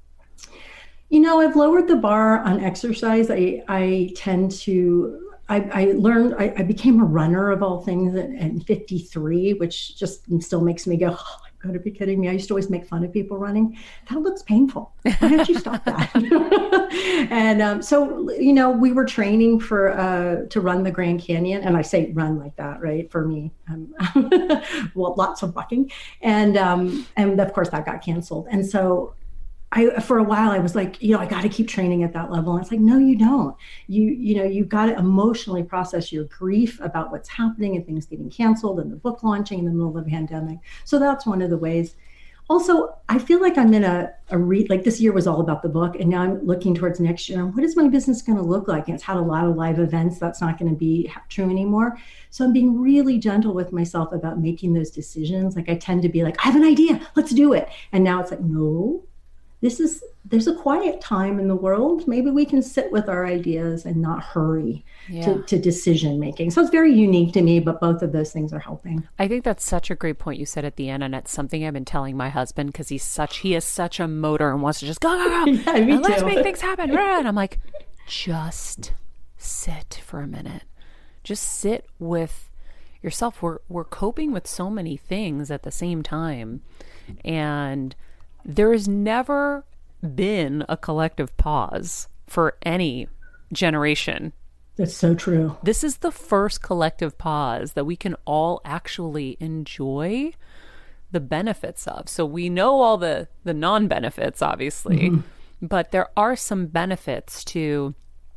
Speaker 4: You know, I've lowered the bar on exercise. I, I tend to, I, I learned, I, I became a runner of all things at, at fifty-three, which just still makes me go, oh, you've got to be kidding me. I used to always make fun of people running. That looks painful. Why don't you stop that? and um, so, you know, we were training for, uh, to run the Grand Canyon. And I say run like that, right? For me, um, well, lots of bucking. And, um, and of course that got canceled. And so I, for a while, I was like, you know, I got to keep training at that level. And it's like, no, you don't. You, you know, you've got to emotionally process your grief about what's happening and things getting canceled and the book launching in the middle of the pandemic. So that's one of the ways. also, I feel like I'm in a, a re like this year was all about the book, and now I'm looking towards next year. And what is my business going to look like? And it's had a lot of live events. That's not going to be true anymore. So I'm being really gentle with myself about making those decisions. Like I tend to be like, I have an idea, let's do it. And now it's like, no, this is, there's a quiet time in the world. Maybe we can sit with our ideas and not hurry yeah. to, to decision making. So it's very unique to me, but both of those things are helping.
Speaker 1: I think that's such a great point you said at the end. And it's something I've been telling my husband because he's such, he is such a motor and wants to just go, go, go.
Speaker 4: Yeah, me
Speaker 1: and let's
Speaker 4: too.
Speaker 1: make things happen. And I'm like, just sit for a minute. Just sit with yourself. We're, we're coping with so many things at the same time. And there has never been a collective pause for any generation.
Speaker 4: That's so true.
Speaker 1: This is the first collective pause that we can all actually enjoy the benefits of. So we know all the, the non-benefits, obviously, mm-hmm. but there are some benefits to,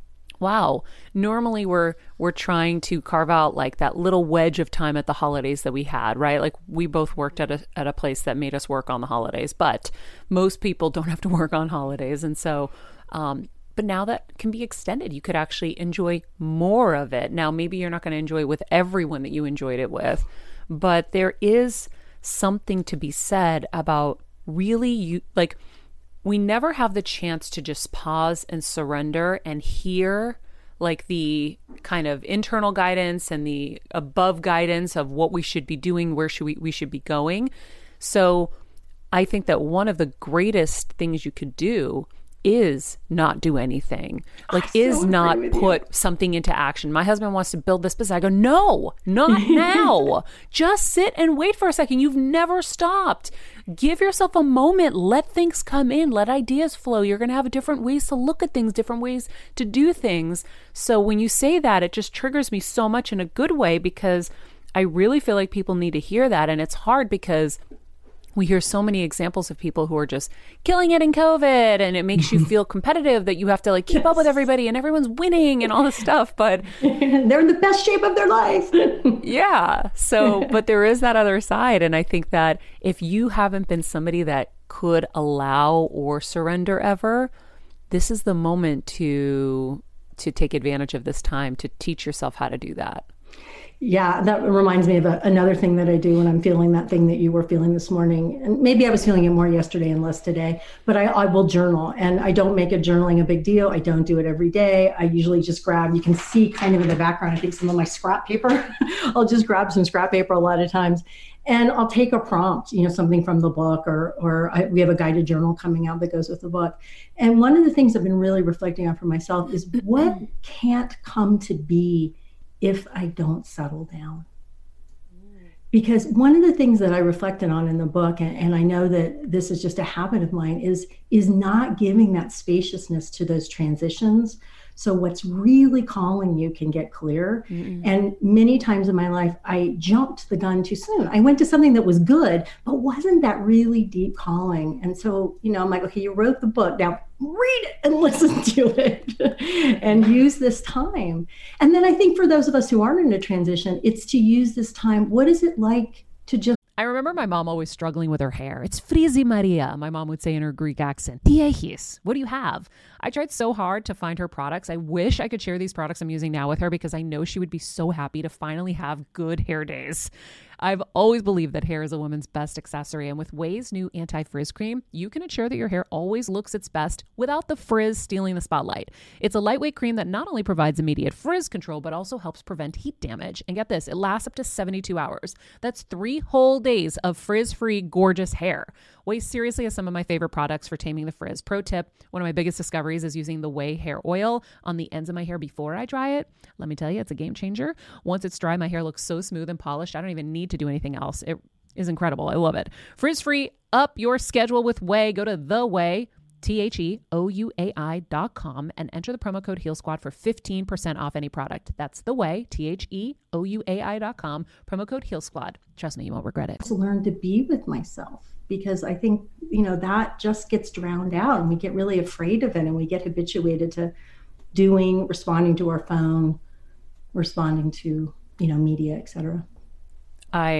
Speaker 1: wow, normally we're we're trying to carve out like that little wedge of time at the holidays that we had, right? Like we both worked at a at a place that made us work on the holidays, but most people don't have to work on holidays. And so, um, but now that can be extended. You could actually enjoy more of it. Now, maybe you're not going to enjoy it with everyone that you enjoyed it with, but there is something to be said about really you like, we never have the chance to just pause and surrender and hear like the kind of internal guidance and the above guidance of what we should be doing, where should we, we should be going. So I think that one of the greatest things you could do is not do anything, like I is so not put you. something into action. My husband wants to build this business. I go, no, not now. Just sit and wait for a second. You've never stopped. Give yourself a moment. Let things come in. Let ideas flow. You're going to have different ways to look at things, different ways to do things. So when you say that, it just triggers me so much in a good way because I really feel like people need to hear that. And it's hard because we hear so many examples of people who are just killing it in COVID, and it makes you feel competitive that you have to like keep yes. up with everybody and everyone's winning and all this stuff. But
Speaker 4: they're in the best shape of their life.
Speaker 1: yeah. So, but there is that other side. And I think that if you haven't been somebody that could allow or surrender ever, this is the moment to, to take advantage of this time to teach yourself how to do that.
Speaker 4: Yeah, that reminds me of a, another thing that I do when I'm feeling that thing that you were feeling this morning. And maybe I was feeling it more yesterday and less today, but I, I will journal, and I don't make a journaling a big deal. I don't do it every day. I usually just grab, you can see kind of in the background, I think some of my scrap paper. I'll just grab some scrap paper a lot of times, and I'll take a prompt, you know, something from the book, or, or I, we have a guided journal coming out that goes with the book. And one of the things I've been really reflecting on for myself is what can't come to be if I don't settle down. Because one of the things that I reflected on in the book, and, and I know that this is just a habit of mine, is, is not giving that spaciousness to those transitions. So what's really calling you can get clear. Mm-hmm. And many times in my life, I jumped the gun too soon. I went to something that was good, but wasn't that really deep calling. And so, you know, I'm like, okay, you wrote the book. Now read it and listen to it and use this time. And then I think for those of us who aren't in a transition, it's to use this time. What is it like to just
Speaker 1: I remember my mom always struggling with her hair. It's frizzy Maria, my mom would say in her Greek accent. Diehis, what do you have? I tried so hard to find her products. I wish I could share these products I'm using now with her because I know she would be so happy to finally have good hair days. I've always believed that hair is a woman's best accessory, and with Ouai's new anti-frizz cream, you can ensure that your hair always looks its best without the frizz stealing the spotlight. It's a lightweight cream that not only provides immediate frizz control, but also helps prevent heat damage. And get this, it lasts up to seventy-two hours. That's three whole days of frizz-free, gorgeous hair. Ouai seriously has some of my favorite products for taming the frizz. Pro tip, one of my biggest discoveries is using the Ouai hair oil on the ends of my hair before I dry it. Let me tell you, it's a game changer. Once it's dry, my hair looks so smooth and polished, I don't even need to do anything else. It is incredible. I love it. Frizz-free, up your schedule with Ouai. Go to The Ouai, T H E O U A I dot com, and enter the promo code Heal Squad for fifteen percent off any product. That's The Ouai, T H E O U A I dot com, promo code Heal Squad. Trust me, you won't regret it.
Speaker 4: To learn to be with myself, because I think, you know, that just gets drowned out and we get really afraid of it, and we get habituated to doing, responding to our phone, responding to, you know, media, et cetera.
Speaker 1: I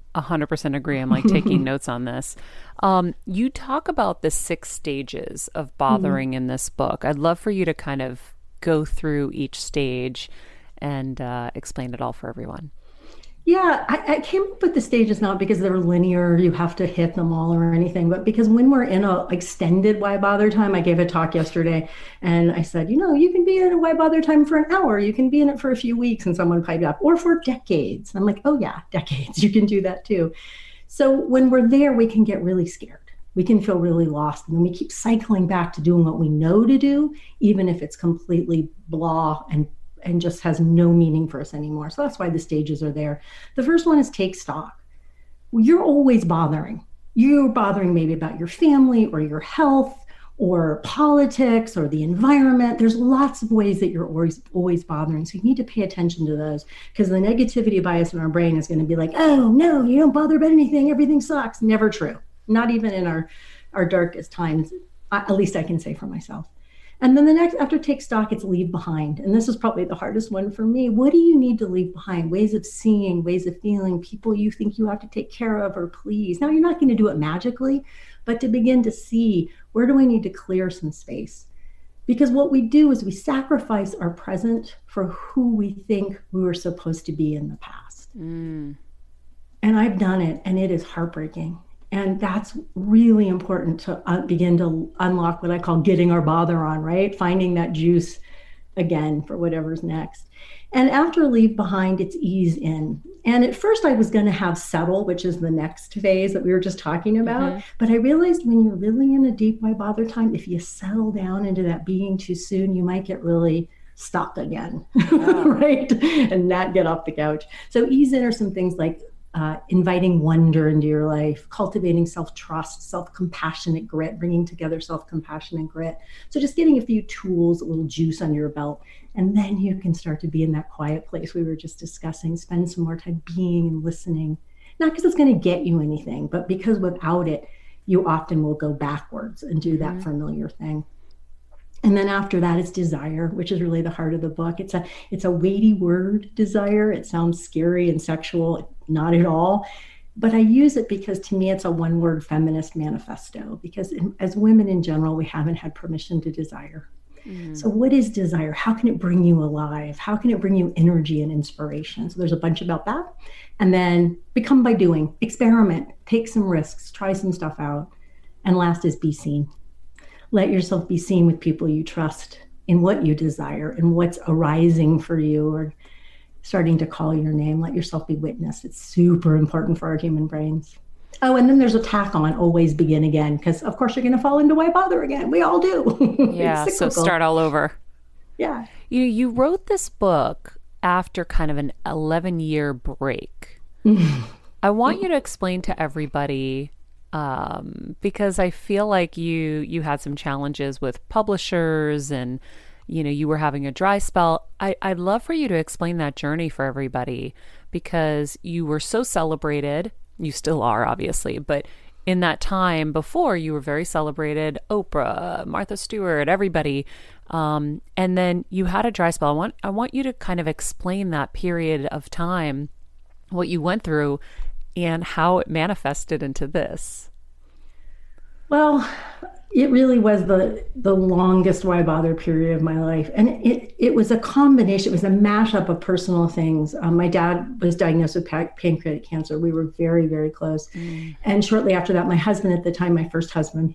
Speaker 1: one hundred percent agree. I'm like taking notes on this. Um, you talk about the six stages of bothering mm-hmm. in this book. I'd love for you to kind of go through each stage and uh, explain it all for everyone.
Speaker 4: Yeah, I, I came up with the stages not because they're linear, you have to hit them all or anything, but because when we're in a extended why bother time, I gave a talk yesterday and I said, you know, you can be in a why bother time for an hour, you can be in it for a few weeks, and someone piped up, or for decades. I'm like, oh yeah, decades, you can do that too. So when we're there, we can get really scared. We can feel really lost. And then we keep cycling back to doing what we know to do, even if it's completely blah and and just has no meaning for us anymore. So that's why the stages are there. The first one is take stock. You're always bothering. You're bothering maybe about your family or your health or politics or the environment. There's lots of ways that you're always, always bothering. So you need to pay attention to those, because the negativity bias in our brain is going to be like, oh no, you don't bother about anything. Everything sucks. Never true. Not even in our, our darkest times. At least I can say for myself. And then the next, after take stock, it's leave behind. And this is probably the hardest one for me. What do you need to leave behind? Ways of seeing, ways of feeling, people you think you have to take care of or please. Now, you're not going to do it magically, but to begin to see, where do I need to clear some space? Because what we do is we sacrifice our present for who we think we were supposed to be in the past. Mm. And I've done it, and it is heartbreaking. And that's really important to uh, begin to unlock what I call getting our bother on, right? Finding that juice again for whatever's next. And after leave behind, it's ease in. And at first I was going to have settle, which is the next phase that we were just talking about. Mm-hmm. But I realized when you're really in a deep why bother time, if you settle down into that being too soon, you might get really stuck again, wow. right? And not get off the couch. So ease in are some things like Uh, inviting wonder into your life, cultivating self-trust, self-compassionate grit, bringing together self-compassion and grit. So just getting a few tools, a little juice under your belt, and then you can start to be in that quiet place we were just discussing, spend some more time being and listening, not because it's going to get you anything, but because without it, you often will go backwards and do that mm-hmm. familiar thing. And then after that, it's desire, which is really the heart of the book. It's a it's a weighty word, desire. It sounds scary and sexual, not at all. But I use it because to me, it's a one-word feminist manifesto. Because in, as women in general, we haven't had permission to desire. Mm. So what is desire? How can it bring you alive? How can it bring you energy and inspiration? So there's a bunch about that. And then become by doing, experiment, take some risks, try some stuff out. And last is be seen. Let yourself be seen with people you trust in what you desire and what's arising for you or starting to call your name. Let yourself be witnessed. It's super important for our human brains. Oh, and then there's a tack on, always begin again, because of course you're going to fall into why bother again. We all do.
Speaker 1: Yeah, so start all over.
Speaker 4: Yeah.
Speaker 1: You you wrote this book after kind of an eleven-year break. I want you to explain to everybody, um, because I feel like you you had some challenges with publishers and, you know, you were having a dry spell. I, I'd love for you to explain that journey for everybody, because you were so celebrated. You still are, obviously, but in that time before, you were very celebrated. Oprah, Martha Stewart, everybody. Um, and then you had a dry spell. I want, I want you to kind of explain that period of time, what you went through, and how it manifested into this.
Speaker 4: Well, it really was the the longest why bother period of my life. And it it was a combination, it was a mashup of personal things. Um, my dad was diagnosed with pa- pancreatic cancer. We were very, very close. Mm. And shortly after that, my husband at the time, my first husband,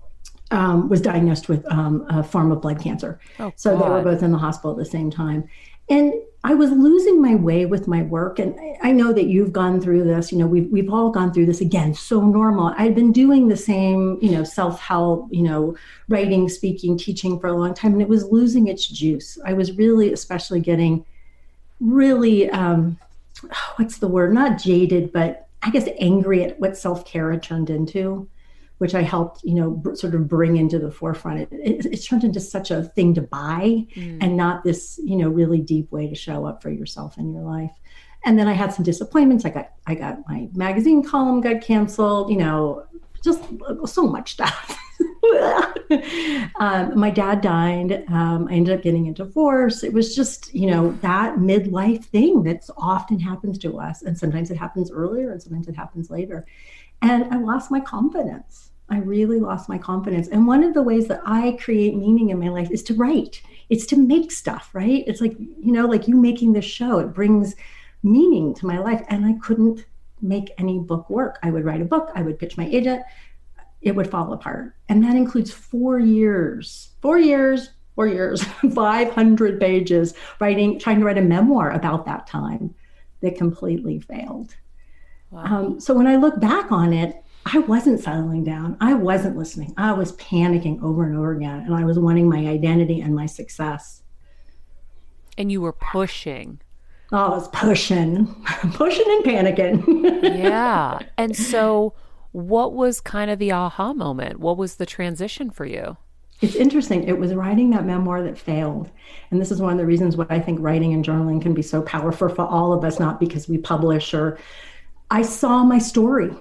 Speaker 4: um, was diagnosed with um, a form of blood cancer. Oh, so God. They were both in the hospital at the same time. And I was losing my way with my work. And I know that you've gone through this, you know, we've, we've all gone through this, again, so normal. I'd been doing the same, you know, self-help, you know, writing, speaking, teaching for a long time, and it was losing its juice. I was really, especially getting really, um, what's the word? Not jaded, but I guess angry at what self-care had turned into, which I helped, you know, b- sort of bring into the forefront. It, it, it turned into such a thing to buy mm. and not this, you know, really deep way to show up for yourself in your life. And then I had some disappointments. I got, I got my magazine column got canceled, you know, just so much stuff. um, my dad died. Um, I ended up getting a divorce. It was just, you know, that midlife thing that often happens to us. And sometimes it happens earlier and sometimes it happens later. And I lost my confidence. I really lost my confidence. And one of the ways that I create meaning in my life is to write. It's to make stuff, right? It's like, you know, like you making this show, it brings meaning to my life. And I couldn't make any book work. I would write a book, I would pitch my agent, it would fall apart. And that includes four years, four years, four years, five hundred pages writing, trying to write a memoir about that time that completely failed. Wow. Um, so when I look back on it, I wasn't settling down. I wasn't listening. I was panicking over and over again. And I was wanting my identity and my success.
Speaker 1: And you were pushing.
Speaker 4: Oh, I was pushing, pushing and panicking.
Speaker 1: Yeah. And so what was kind of the aha moment? What was the transition for you?
Speaker 4: It's interesting. It was writing that memoir that failed. And this is one of the reasons why I think writing and journaling can be so powerful for all of us, not because we publish or I saw my story.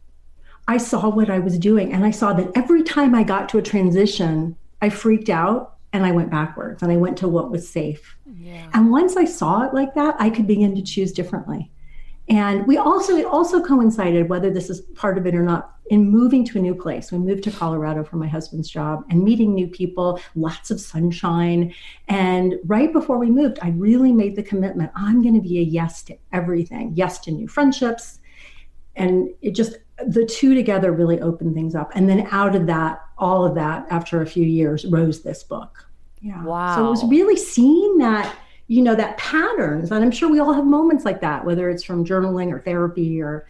Speaker 4: I saw what I was doing. And I saw that every time I got to a transition, I freaked out and I went backwards and I went to what was safe. Yeah. And once I saw it like that, I could begin to choose differently. And we also, it also coincided, whether this is part of it or not, in moving to a new place. We moved to Colorado for my husband's job and meeting new people, lots of sunshine. And right before we moved, I really made the commitment, I'm going to be a yes to everything. Yes to new friendships. And it just, the two together really opened things up. And then out of that, all of that, after a few years, rose this book. Yeah.
Speaker 1: Wow.
Speaker 4: So it was really seeing that, you know, that patterns. And I'm sure we all have moments like that, whether it's from journaling or therapy or,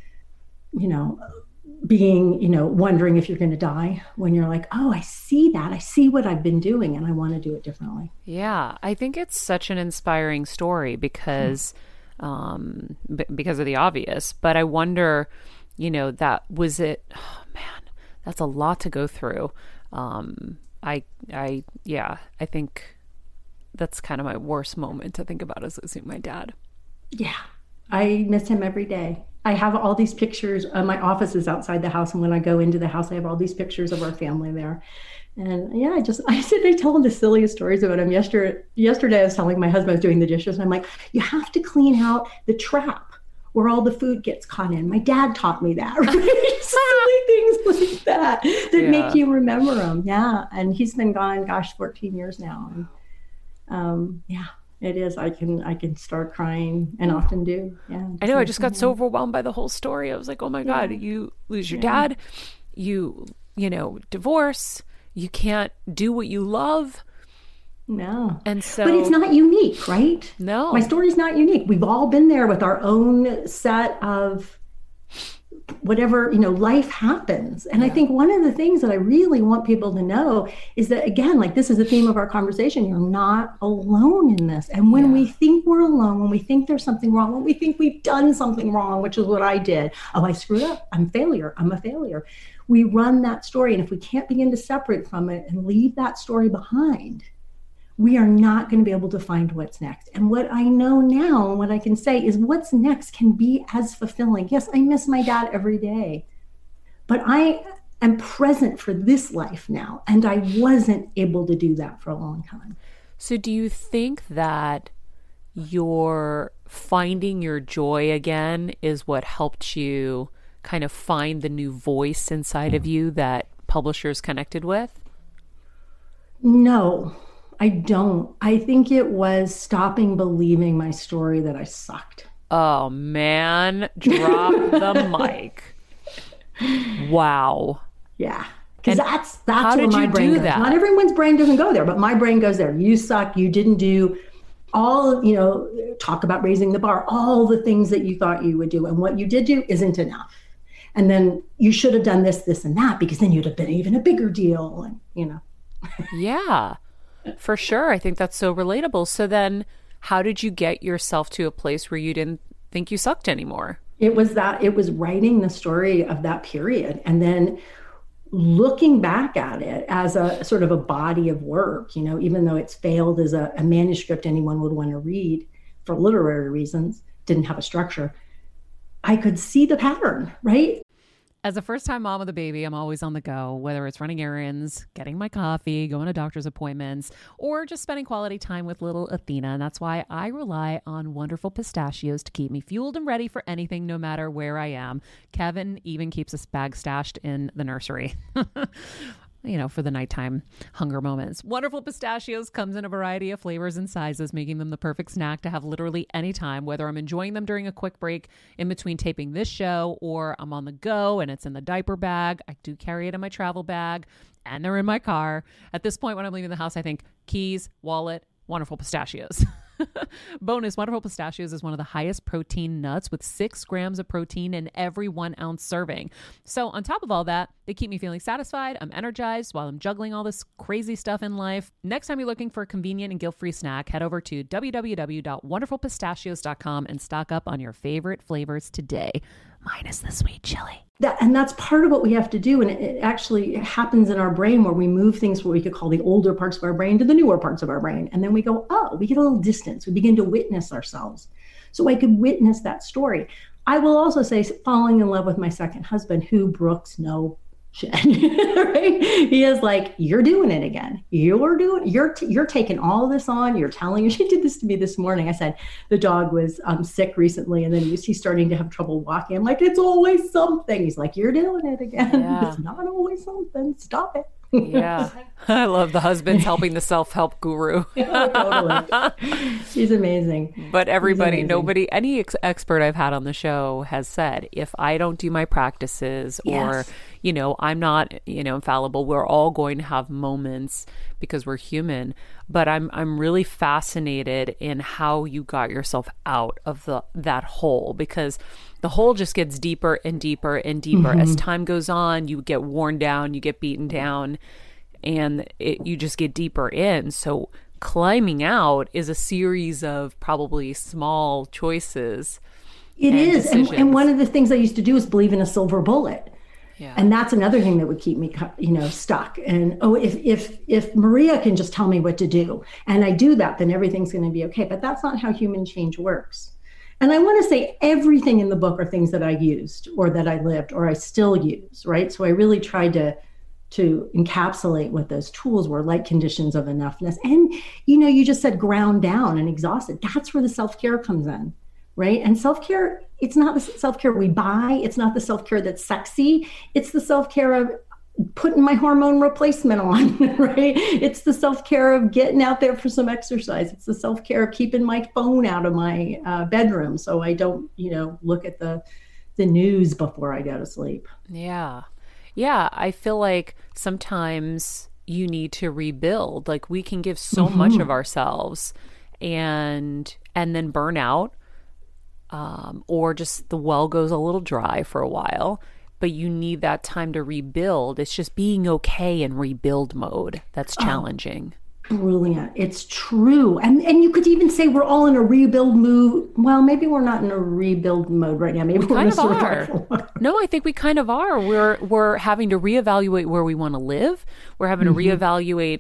Speaker 4: you know, being, you know, wondering if you're going to die, when you're like, oh, I see that. I see what I've been doing and I want to do it differently.
Speaker 1: Yeah. I think it's such an inspiring story because, hmm. um, b- because of the obvious, but I wonder, you know, that was it. Oh man, that's a lot to go through. Um, I, I, yeah, I think that's kind of my worst moment to think about, is losing my dad.
Speaker 4: Yeah. I miss him every day. I have all these pictures. Uh, my office is outside the house. And when I go into the house, I have all these pictures of our family there. And yeah, I just, I said, I tell him the silliest stories about him. Yesterday, yesterday I was telling my husband I was doing the dishes and I'm like, you have to clean out the trap where all the food gets caught in. My dad taught me that, right? Silly things like that, that yeah. make you remember him. Yeah. And he's been gone, gosh, fourteen years now. And um, yeah, it is. I can, I can start crying and often do. Yeah.
Speaker 1: I know. I just got so overwhelmed by the whole story. I was like, oh my God, yeah. you lose your yeah. dad, you, you know, divorce, you can't do what you love.
Speaker 4: No.
Speaker 1: And so,
Speaker 4: but it's not unique, right?
Speaker 1: No.
Speaker 4: My story's not unique. We've all been there with our own set of whatever, you know, life happens. And yeah. I think one of the things that I really want people to know is that, again, like this is the theme of our conversation, you're not alone in this. And when yeah. we think we're alone, when we think there's something wrong, when we think we've done something wrong, which is what I did. Oh, I screwed up. I'm a failure. I'm a failure. We run that story. And if we can't begin to separate from it and leave that story behind, we are not going to be able to find what's next. And what I know now, and what I can say is what's next can be as fulfilling. Yes, I miss my dad every day, but I am present for this life now. And I wasn't able to do that for a long time.
Speaker 1: So do you think that your finding your joy again is what helped you kind of find the new voice inside of you that publishers connected with?
Speaker 4: No. I don't. I think it was stopping believing my story that I sucked.
Speaker 1: Oh, man. Drop the mic. Wow.
Speaker 4: Yeah. Because that's, that's where my
Speaker 1: you
Speaker 4: brain
Speaker 1: do
Speaker 4: goes.
Speaker 1: that?
Speaker 4: Not everyone's brain doesn't go there, but my brain goes there. You suck. You didn't do all, you know, talk about raising the bar, all the things that you thought you would do. And what you did do isn't enough. And then you should have done this, this, and that, because then you'd have been even a bigger deal. And, you know.
Speaker 1: Yeah. For sure. I think that's so relatable. So then how did you get yourself to a place where you didn't think you sucked anymore?
Speaker 4: It was that, it was writing the story of that period and then looking back at it as a sort of a body of work, you know, even though it's failed as a, a manuscript anyone would want to read for literary reasons, didn't have a structure. I could see the pattern, right?
Speaker 1: As a first-time mom of the baby, I'm always on the go, whether it's running errands, getting my coffee, going to doctor's appointments, or just spending quality time with little Athena. And that's why I rely on Wonderful Pistachios to keep me fueled and ready for anything, no matter where I am. Kevin even keeps a bag stashed in the nursery. You know, for the nighttime hunger moments. Wonderful Pistachios comes in a variety of flavors and sizes, making them the perfect snack to have literally any time, whether I'm enjoying them during a quick break in between taping this show or I'm on the go and it's in the diaper bag. I do carry it in my travel bag and they're in my car. At this point, when I'm leaving the house, I think keys, wallet, Wonderful Pistachios. Bonus, Wonderful Pistachios is one of the highest protein nuts with six grams of protein in every one ounce serving. So on top of all that, they keep me feeling satisfied. I'm energized while I'm juggling all this crazy stuff in life. Next time you're looking for a convenient and guilt-free snack, head over to w w w dot wonderful pistachios dot com and stock up on your favorite flavors today, minus the sweet chili.
Speaker 4: That, and that's part of what we have to do. And it, it actually happens in our brain where we move things, what we could call the older parts of our brain to the newer parts of our brain. And then we go, oh, we get a little distance. We begin to witness ourselves. So I could witness that story. I will also say falling in love with my second husband, who Brooks no shit, right? He is like, you're doing it again. You're doing, you're, t- you're taking all this on. You're telling you, she did this to me this morning. I said, the dog was um, sick recently and then he's, he's starting to have trouble walking. I'm like, it's always something. He's like, you're doing it again.
Speaker 1: Yeah.
Speaker 4: It's not always something. Stop it.
Speaker 1: Yeah. I love the husband's helping the self-help guru.
Speaker 4: Oh, totally. He's amazing.
Speaker 1: But everybody,
Speaker 4: amazing.
Speaker 1: nobody, any ex- expert I've had on the show has said, if I don't do my practices
Speaker 4: Yes.
Speaker 1: or, you know, I'm not, you know, infallible, we're all going to have moments because we're human. But I'm I'm really fascinated in how you got yourself out of the that hole, because the hole just gets deeper and deeper and deeper. Mm-hmm. As time goes on, you get worn down, you get beaten down, and it, you just get deeper in. So climbing out is a series of probably small choices.
Speaker 4: It
Speaker 1: and
Speaker 4: is. And, and one of the things I used to do is believe in a silver bullet.
Speaker 1: Yeah.
Speaker 4: And that's another thing that would keep me, you know, stuck. And, oh, if if if Maria can just tell me what to do and I do that, then everything's going to be okay. But that's not how human change works. And I want to say everything in the book are things that I used or that I lived or I still use, right? So I really tried to to encapsulate what those tools were, like conditions of enoughness. And, you know, you just said ground down and exhausted. That's where the self-care comes in, right? And self-care, it's not the self-care we buy. It's not the self-care that's sexy. It's the self-care of putting my hormone replacement on, right? It's the self-care of getting out there for some exercise. It's the self-care of keeping my phone out of my uh, bedroom so I don't, you know, look at the the news before I go to sleep.
Speaker 1: Yeah. Yeah. I feel like sometimes you need to rebuild. Like we can give so mm-hmm. much of ourselves and and then burn out. Um, or just the well goes a little dry for a while, but you need that time to rebuild. It's just being okay in rebuild mode that's challenging.
Speaker 4: Oh, brilliant. It's true. And and you could even say we're all in a rebuild mode. Well, maybe we're not in a rebuild mode right now. Maybe
Speaker 1: we
Speaker 4: we're
Speaker 1: kind
Speaker 4: in a
Speaker 1: of are.
Speaker 4: survival.
Speaker 1: No, I think we kind of are. We're we're having to reevaluate where we want to live. We're having mm-hmm. to reevaluate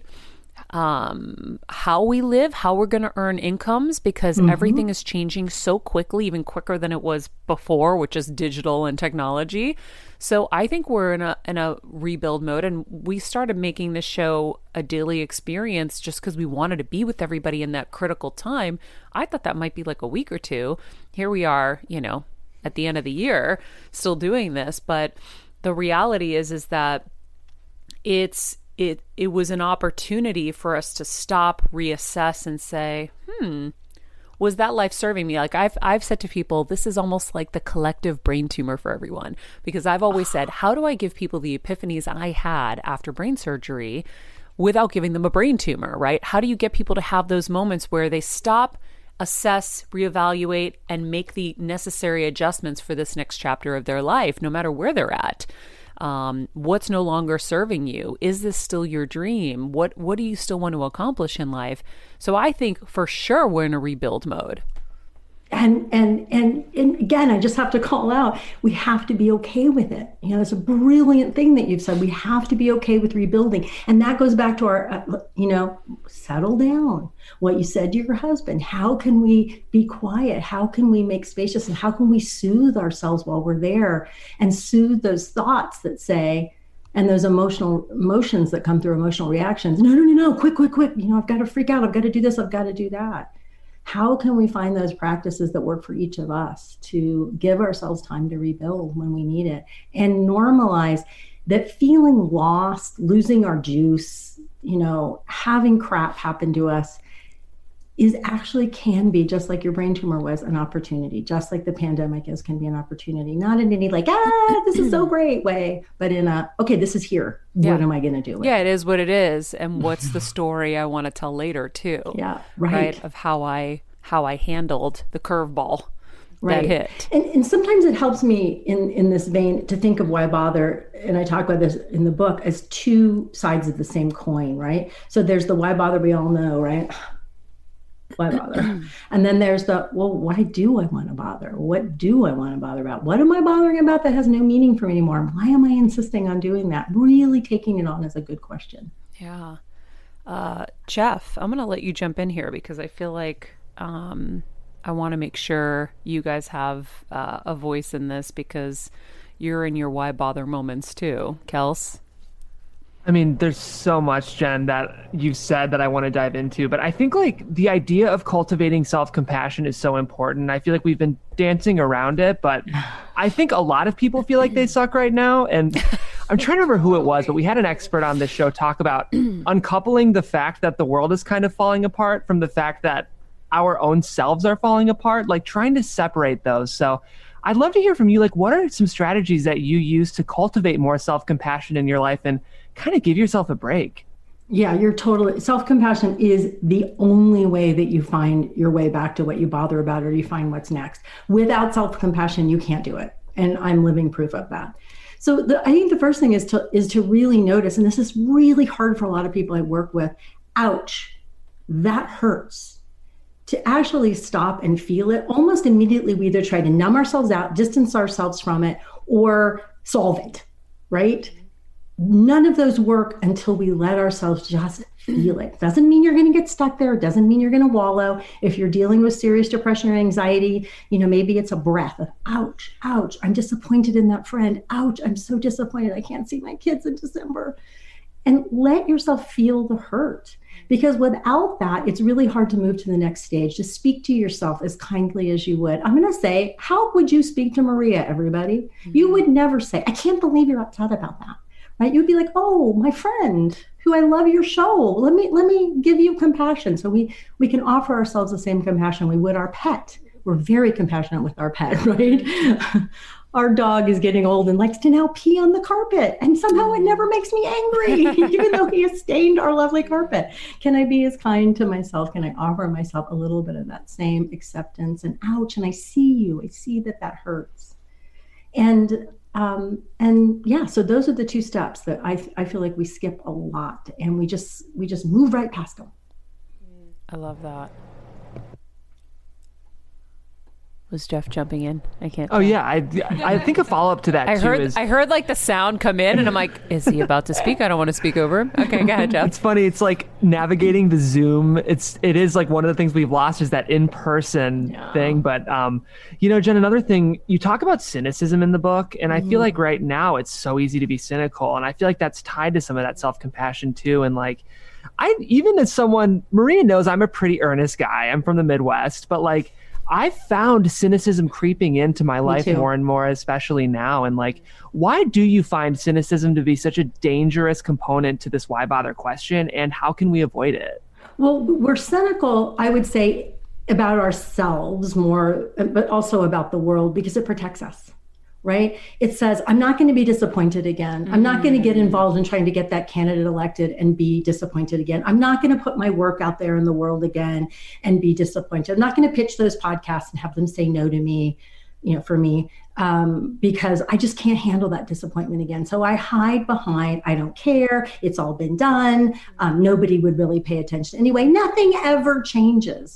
Speaker 1: um how we live, how we're going to earn incomes, because mm-hmm. everything is changing so quickly, even quicker than it was before, which is digital and technology. So I think we're in a in a rebuild mode, and we started making this show a daily experience just because we wanted to be with everybody in that critical time. I thought that might be like a week or two. Here we are, you know, at the end of the year still doing this, but the reality is is that it's It it was an opportunity for us to stop, reassess, and say, hmm, was that life serving me? Like I've I've said to people, this is almost like the collective brain tumor for everyone, because I've always said, how do I give people the epiphanies I had after brain surgery without giving them a brain tumor, right? How do you get people to have those moments where they stop, assess, reevaluate, and make the necessary adjustments for this next chapter of their life, no matter where they're at? Um, what's no longer serving you? Is this still your dream? What what do you still want to accomplish in life? So I think for sure we're in a rebuild mode.
Speaker 4: And, and and and again, I just have to call out, we have to be okay with it. You know, it's a brilliant thing that you've said. We have to be okay with rebuilding. And that goes back to our, uh, you know, settle down. What you said to your husband. How can we be quiet? How can we make spacious? And how can we soothe ourselves while we're there and soothe those thoughts that say, and those emotional emotions that come through emotional reactions. No, no, no, no, quick, quick, quick. You know, I've got to freak out. I've got to do this. I've got to do that. How can we find those practices that work for each of us to give ourselves time to rebuild when we need it and normalize that feeling lost, losing our juice, you know, having crap happen to us is actually can be, just like your brain tumor was, an opportunity, just like the pandemic is, can be an opportunity, not in any like, ah, this is so great way, but in a, okay, this is here.
Speaker 1: Yeah.
Speaker 4: What am I going to do with
Speaker 1: Yeah,
Speaker 4: it?
Speaker 1: it is what it is. And what's the story I want to tell later too?
Speaker 4: Yeah, right.
Speaker 1: Of how I, how I handled the curveball
Speaker 4: right.
Speaker 1: that hit.
Speaker 4: And, and sometimes it helps me in, in this vein to think of why bother. And I talk about this in the book as two sides of the same coin, right? So there's the why bother we all know, right? Why bother? And then there's the, well, why do I want to bother? What do I want to bother about? What am I bothering about that has no meaning for me anymore? Why am I insisting on doing that? Really taking it on is a good question.
Speaker 1: Yeah. Uh, Jeff, I'm going to let you jump in here because I feel like um, I want to make sure you guys have uh, a voice in this because you're in your why bother moments too. Kels?
Speaker 3: I mean, there's so much, Jen, that you've said that I want to dive into, but I think like the idea of cultivating self-compassion is so important. I feel like we've been dancing around it, but I think a lot of people feel like they suck right now. And I'm trying to remember who it was, but we had an expert on this show talk about uncoupling the fact that the world is kind of falling apart from the fact that our own selves are falling apart, like trying to separate those. So I'd love to hear from you. Like, what are some strategies that you use to cultivate more self-compassion in your life and kind of give yourself a break?
Speaker 4: Yeah, you're totally, self-compassion is the only way that you find your way back to what you bother about or you find what's next. Without self-compassion, you can't do it. And I'm living proof of that. So the, I think the first thing is to is to really notice, and this is really hard for a lot of people I work with, ouch, that hurts. To actually stop and feel it, almost immediately we either try to numb ourselves out, distance ourselves from it, or solve it, right? None of those work until we let ourselves just feel it. Doesn't mean you're going to get stuck there. Doesn't mean you're going to wallow. If you're dealing with serious depression or anxiety, you know, maybe it's a breath of ouch, ouch, I'm disappointed in that friend. Ouch, I'm so disappointed. I can't see my kids in December. And let yourself feel the hurt. Because without that, it's really hard to move to the next stage, to speak to yourself as kindly as you would. I'm going to say, how would you speak to Maria, everybody? Mm-hmm. You would never say, I can't believe you're upset about that, right? You'd be like, oh, my friend, who I love your show. Let me let me give you compassion. So we, we can offer ourselves the same compassion we would our pet. We're very compassionate with our pet, right? Our dog is getting old and likes to now pee on the carpet. And somehow it never makes me angry, even though he has stained our lovely carpet. Can I be as kind to myself? Can I offer myself a little bit of that same acceptance and ouch? And I see you, I see that that hurts. And, um, and yeah, so those are the two steps that I, I feel like we skip a lot and we just, we just move right past them.
Speaker 1: I love that. Was Jeff jumping in? I can't.
Speaker 3: Oh yeah, I I think a follow up to that
Speaker 1: I
Speaker 3: too
Speaker 1: heard
Speaker 3: is
Speaker 1: I heard like the sound come in, and I'm like, is he about to speak? I don't want to speak over him. Okay, go ahead, Jeff.
Speaker 3: It's funny. It's like navigating the Zoom. It's it is like one of the things we've lost is that in person
Speaker 4: Yeah.
Speaker 3: thing. But um, you know, Jen, another thing you talk about cynicism in the book, and I feel like right now it's so easy to be cynical, and I feel like that's tied to some of that self compassion too, and like. I even as someone Maria knows I'm a pretty earnest guy. I'm from the Midwest, but like I found cynicism creeping into my life
Speaker 4: too.
Speaker 3: more and more, especially now. And like, why do you find cynicism to be such a dangerous component to this why bother question? And how can we avoid it?
Speaker 4: Well, we're cynical, I would say, about ourselves more, but also about the world because it protects us. Right? It says, I'm not going to be disappointed again. I'm not going to get involved in trying to get that candidate elected and be disappointed again. I'm not going to put my work out there in the world again and be disappointed. I'm not going to pitch those podcasts and have them say no to me, you know, for me, um, because I just can't handle that disappointment again. So I hide behind, I don't care. It's all been done. Um, nobody would really pay attention. Anyway, nothing ever changes.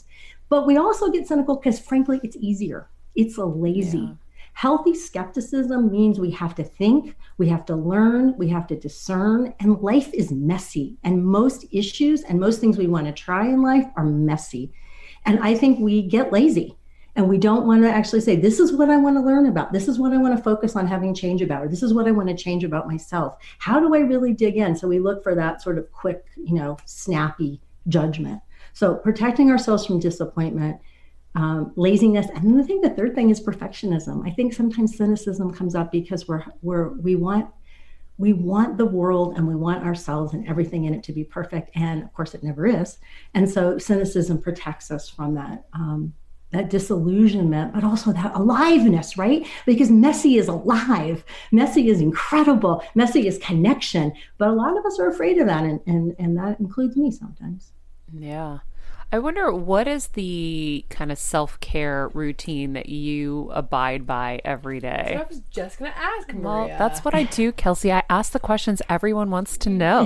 Speaker 4: But we also get cynical because, frankly, it's easier. It's a lazy. Yeah. Healthy skepticism means we have to think, we have to learn, we have to discern, and life is messy. And most issues and most things we want to try in life are messy. And I think we get lazy and we don't want to actually say, this is what I want to learn about. This is what I want to focus on having change about, or this is what I want to change about myself. How do I really dig in? So we look for that sort of quick, you know, snappy judgment. So protecting ourselves from disappointment, um, laziness. And then I think the third thing is perfectionism. I think sometimes cynicism comes up because we're, we're, we want, we want the world and we want ourselves and everything in it to be perfect. And of course it never is. And so cynicism protects us from that, um, that disillusionment, but also that aliveness, right? Because messy is alive. Messy is incredible. Messy is connection. But a lot of us are afraid of that. And, and, and that includes me sometimes.
Speaker 1: Yeah. I wonder, what is the kind of self-care routine that you abide by every day?
Speaker 2: That's what I was just going to ask, Maria.
Speaker 1: Well, that's what I do, Kelsey. I ask the questions everyone wants to know.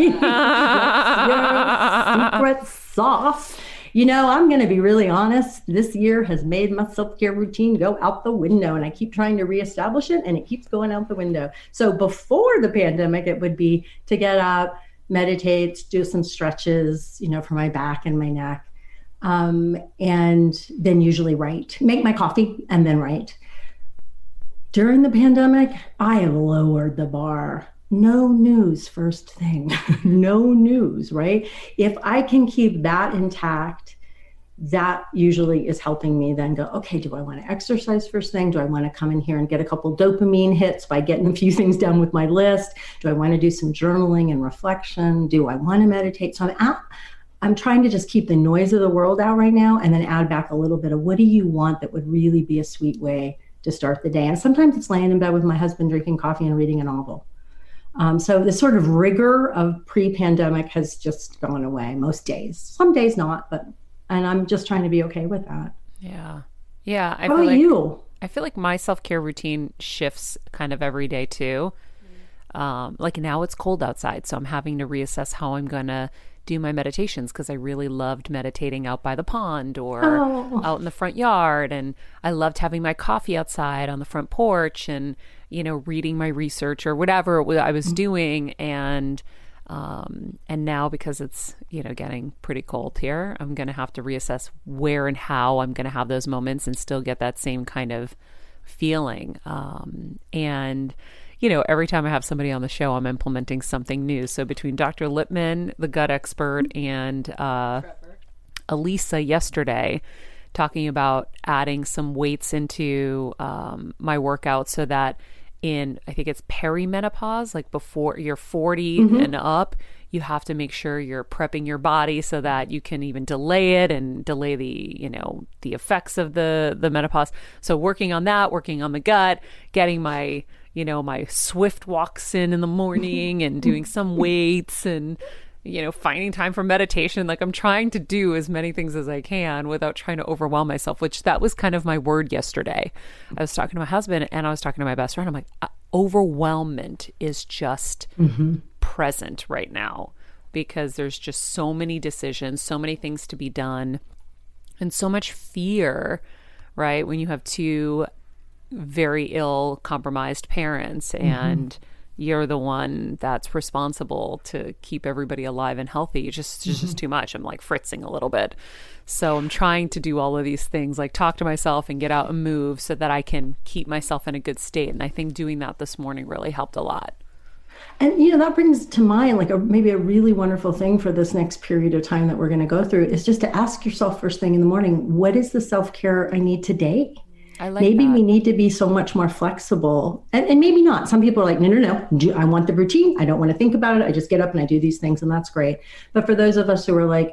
Speaker 4: Yes, your secret sauce. You know, I'm going to be really honest. This year has made my self-care routine go out the window, and I keep trying to reestablish it, and it keeps going out the window. So before the pandemic, it would be to get up, meditate, do some stretches, you know, for my back and my neck, um, and then usually write, make my coffee and then write. During the pandemic, I have lowered the bar. No news first thing, no news, right? If I can keep that intact, that usually is helping me then go, okay, do I want to exercise first thing? Do I want to come in here and get a couple dopamine hits by getting a few things done with my list? Do I want to do some journaling and reflection? Do I want to meditate? So I'm out, I'm trying to just keep the noise of the world out right now and then add back a little bit of what do you want that would really be a sweet way to start the day. And sometimes it's laying in bed with my husband, drinking coffee and reading a novel. Um, so the sort of rigor of pre-pandemic has just gone away most days. Some days not, but and I'm just trying to be okay with that.
Speaker 1: Yeah. Yeah. I
Speaker 4: How
Speaker 1: feel
Speaker 4: about
Speaker 1: like,
Speaker 4: you?
Speaker 1: I feel like my self-care routine shifts kind of every day too. Um, like now it's cold outside, so I'm having to reassess how I'm going to do my meditations because I really loved meditating out by the pond or oh. out in the front yard. And I loved having my coffee outside on the front porch and, you know, reading my research or whatever I was doing. And Um, and now because it's, you know, getting pretty cold here, I'm going to have to reassess where and how I'm going to have those moments and still get that same kind of feeling. Um, and, you know, every time I have somebody on the show, I'm implementing something new. So between Doctor Lippman, the gut expert, and uh, Elisa yesterday, talking about adding some weights into um, my workout so that in, I think it's perimenopause, like before you're forty mm-hmm. and up, you have to make sure you're prepping your body so that you can even delay it and delay the, you know, the effects of the, the menopause. So working on that, working on the gut, getting my, you know, my swift walks in in the morning and doing some weights and, you know, finding time for meditation. Like I'm trying to do as many things as I can without trying to overwhelm myself, which that was kind of my word yesterday. I was talking to my husband and I was talking to my best friend. I'm like, overwhelmment is just mm-hmm. present right now because there's just so many decisions, so many things to be done, and so much fear, right? When you have two very ill, compromised parents and mm-hmm. you're the one that's responsible to keep everybody alive and healthy. It's just, it's just too much. I'm like fritzing a little bit. So I'm trying to do all of these things, like talk to myself and get out and move so that I can keep myself in a good state. And I think doing that this morning really helped a lot.
Speaker 4: And, you know, that brings to mind like a, maybe a really wonderful thing for this next period of time that we're going to go through is just to ask yourself first thing in the morning, what is the self-care I need today?
Speaker 1: I like
Speaker 4: maybe
Speaker 1: that.
Speaker 4: We need to be so much more flexible and, and maybe not. Some people are like, no, no, no, do, I want the routine. I don't want to think about it. I just get up and I do these things and that's great. But for those of us who are like,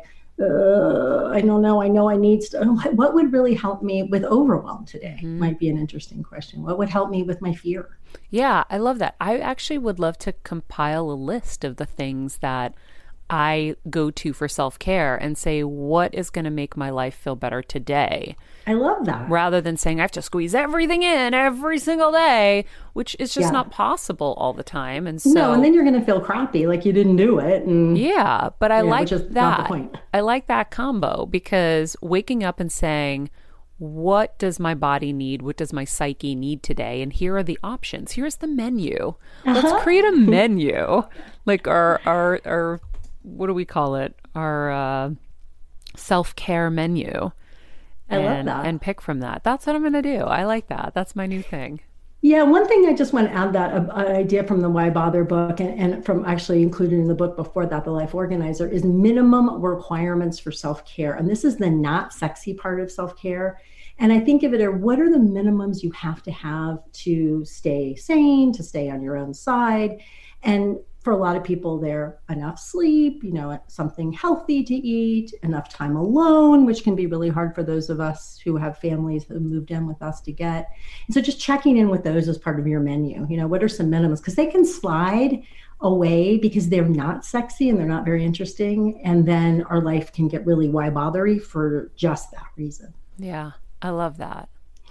Speaker 4: uh, I don't know, I know I need to, what would really help me with overwhelm today mm-hmm. might be an interesting question. What would help me with my fear?
Speaker 1: Yeah, I love that. I actually would love to compile a list of the things that I go to for self-care and say, what is going to make my life feel better today?
Speaker 4: I love that.
Speaker 1: Rather than saying I have to squeeze everything in every single day, which is just
Speaker 4: Yeah.
Speaker 1: not possible all the time. And so,
Speaker 4: No, and then you're going to feel crappy, like you didn't do it. And
Speaker 1: yeah, but I
Speaker 4: Yeah,
Speaker 1: like
Speaker 4: which is not the
Speaker 1: that.
Speaker 4: point.
Speaker 1: I like that combo because waking up and saying, what does my body need? What does my psyche need today? And here are the options. Here's the menu. Let's
Speaker 4: Uh-huh.
Speaker 1: create a menu, like our our our what do we call it? Our uh, self-care menu.
Speaker 4: I love
Speaker 1: And,
Speaker 4: that.
Speaker 1: and pick from that. That's what I'm going to do. I like that. That's my new thing.
Speaker 4: Yeah, one thing I just want to add that uh, idea from the Why Bother book and, and from actually included in the book before that, The Life Organizer, is minimum requirements for self-care. And this is the not sexy part of self-care. And I think of it as what are the minimums you have to have to stay sane, to stay on your own side. And for a lot of people, they're enough sleep, you know, something healthy to eat, enough time alone, which can be really hard for those of us who have families who moved in with us to get. And so just checking in with those as part of your menu, you know, what are some minimums? Because they can slide away because they're not sexy and they're not very interesting. And then our life can get really why bothery for just that reason.
Speaker 1: Yeah, I love that.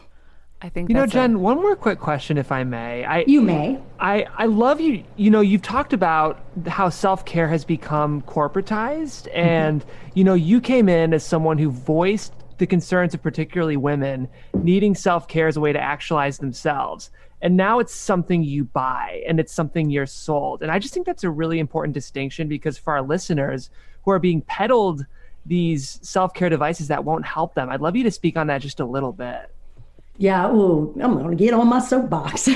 Speaker 1: I think
Speaker 3: You know,
Speaker 1: that's a-
Speaker 3: Jen, one more quick question, if I may. I,
Speaker 4: You may.
Speaker 3: I, I love you. You know, you've talked about how self-care has become corporatized. And, you know, you came in as someone who voiced the concerns of particularly women needing self-care as a way to actualize themselves. And now it's something you buy and it's something you're sold. And I just think that's a really important distinction because for our listeners who are being peddled these self-care devices that won't help them, I'd love you to speak on that just a little bit.
Speaker 4: Yeah, ooh, I'm going to get on my soapbox.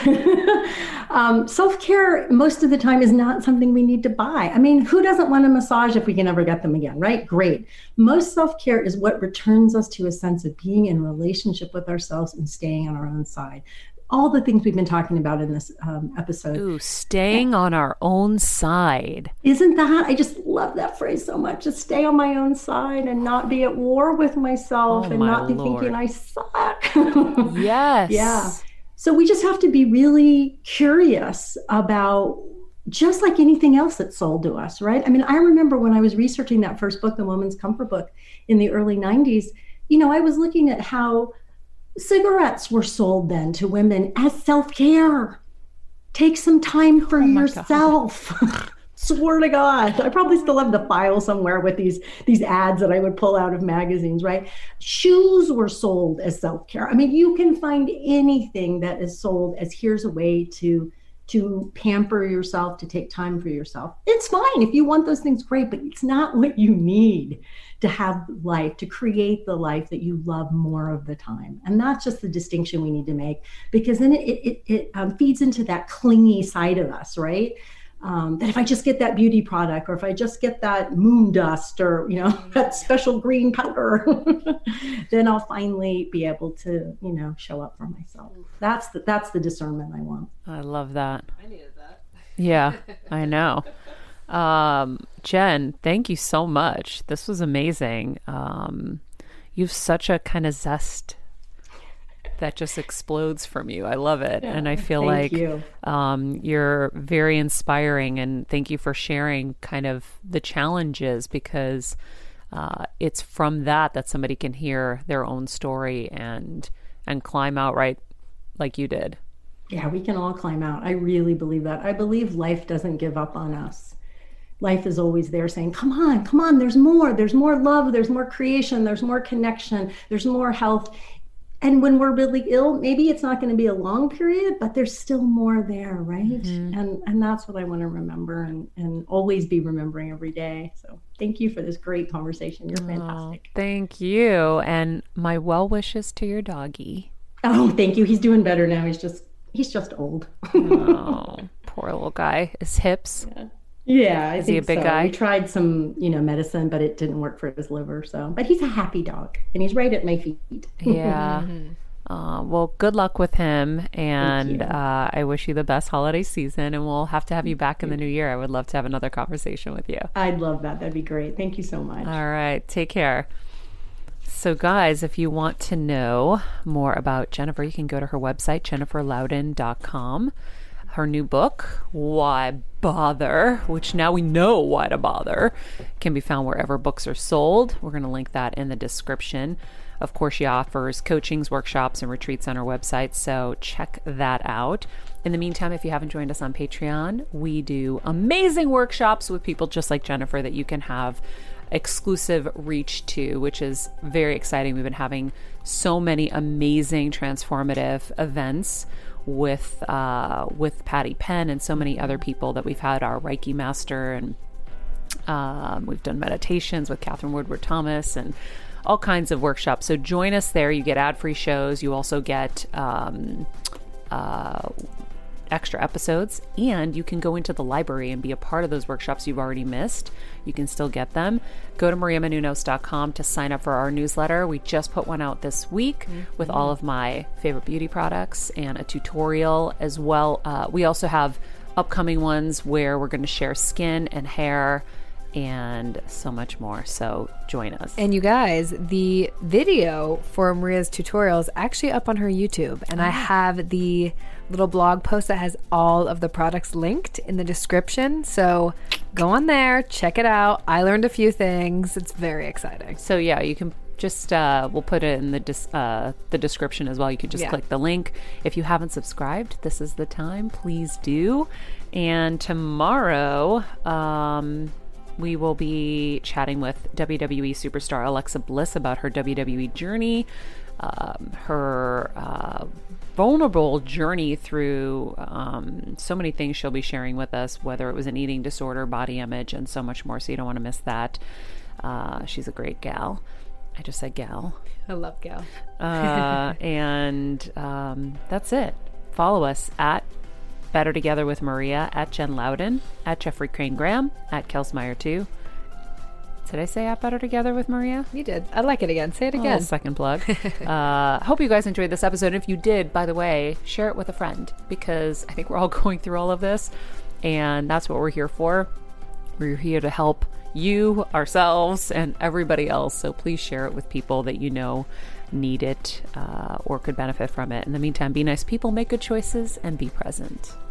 Speaker 4: um, self-care, most of the time, is not something we need to buy. I mean, who doesn't want a massage if we can ever get them again, right? Great. Most self-care is what returns us to a sense of being in relationship with ourselves and staying on our own side. All the things we've been talking about in this um, episode.
Speaker 1: Ooh, staying on our own side.
Speaker 4: Isn't that, I just love that phrase so much, to stay on my own side and not be at war with myself
Speaker 1: Oh,
Speaker 4: and
Speaker 1: my
Speaker 4: not be
Speaker 1: Lord.
Speaker 4: thinking I suck.
Speaker 1: Yes.
Speaker 4: Yeah. So we just have to be really curious about just like anything else that's sold to us, right? I mean, I remember when I was researching that first book, the Woman's Comfort book in the early nineties, you know, I was looking at how cigarettes were sold then to women as self-care. Take some time for
Speaker 1: Oh my God.
Speaker 4: yourself. Swear to God, I probably still have the file somewhere with these these ads that I would pull out of magazines, right? Shoes were sold as self-care. I mean, you can find anything that is sold as here's a way to to pamper yourself, to take time for yourself. It's fine. If you want those things, great, but it's not what you need to have life, to create the life that you love more of the time. And that's just the distinction we need to make, because then it, it, it um, feeds into that clingy side of us, right? Um, that if I just get that beauty product, or if I just get that moon dust, or, you know, that special green powder, then I'll finally be able to, you know, show up for myself. That's the, that's the discernment I want.
Speaker 1: I love that. I needed that. Yeah, I know. Um, Jen, thank you so much. This was amazing. Um, you've such a kind of zest that just explodes from you. I love it.
Speaker 4: Yeah,
Speaker 1: and I feel
Speaker 4: thank
Speaker 1: like
Speaker 4: you.
Speaker 1: um, you're very inspiring, and thank you for sharing kind of the challenges, because uh, it's from that that somebody can hear their own story and and climb out right like you did.
Speaker 4: Yeah, we can all climb out. I really believe that. I believe life doesn't give up on us. Life is always there saying, come on, come on, there's more. There's more love. There's more creation. There's more connection. There's more health. And when we're really ill, maybe it's not going to be a long period, but there's still more there, right? Mm-hmm. And and that's what I want to remember and, and always be remembering every day. So thank you for this great conversation. You're fantastic.
Speaker 1: Oh, thank you. And my well wishes to your doggy.
Speaker 4: Oh, thank you. He's doing better now. He's just he's just old.
Speaker 1: Oh, poor little guy. His hips.
Speaker 4: Yeah. Yeah, I
Speaker 1: Is
Speaker 4: think
Speaker 1: he a big
Speaker 4: so.
Speaker 1: guy?
Speaker 4: We tried some, you know, medicine, but it didn't work for his liver. So, but he's a happy dog, and he's right at my feet.
Speaker 1: Yeah. Uh, well, good luck with him, and uh, I wish you the best holiday season. And we'll have to have you back in the new year. I would love to have another conversation with you.
Speaker 4: I'd love that. That'd be great. Thank you so much.
Speaker 1: All right, take care. So, guys, if you want to know more about Jennifer, you can go to her website, jennifer loudon dot com. her new book, Why Bother, which now we know why to bother, can be found wherever books are sold. We're going to link that in the description. Of course, she offers coachings, workshops, and retreats on her website, so check that out. In the meantime, if you haven't joined us on Patreon, we do amazing workshops with people just like Jennifer that you can have exclusive reach to, which is very exciting. We've been having so many amazing transformative events with uh, with Patty Penn and so many other people that we've had, our Reiki master, and um, we've done meditations with Catherine Woodward Thomas and all kinds of workshops. So join us there. You get ad-free shows. You also get um, uh, extra episodes, and you can go into the library and be a part of those workshops you've already missed. You can still get them. Go to maria menounos dot com to sign up for our newsletter. We just put one out this week mm-hmm. with all of my favorite beauty products and a tutorial as well. Uh, we also have upcoming ones where we're going to share skin and hair and so much more. So join us.
Speaker 2: And you guys, the video for Maria's tutorial is actually up on her YouTube, and I have the little blog post that has all of the products linked in the description. So go on there, check it out. I learned a few things. It's very exciting.
Speaker 1: So yeah, you can just uh, we'll put it in the dis- uh, the description as well. You can just yeah. click the link. If you haven't subscribed, this is the time. Please do. And tomorrow, um, we will be chatting with W W E superstar Alexa Bliss about her W W E journey, um, her uh, vulnerable journey through um, so many things she'll be sharing with us, whether it was an eating disorder, body image, and so much more. So you don't want to miss that. Uh, she's a great gal. I just said gal.
Speaker 2: I love gal.
Speaker 1: uh, and um, that's it. Follow us at Better Together with Maria, at Jen Loudon, at Jeffrey Crane Graham, at Kelsmeyer two. Did I say at Better Together with Maria?
Speaker 2: You did. I like it again. Say it again.
Speaker 1: Oh, second plug. uh, hope you guys enjoyed this episode. If you did, by the way, share it with a friend, because I think we're all going through all of this, and that's what we're here for. We're here to help you, ourselves, and everybody else. So please share it with people that you know need it uh, or could benefit from it. In the meantime, be nice people, make good choices, and be present.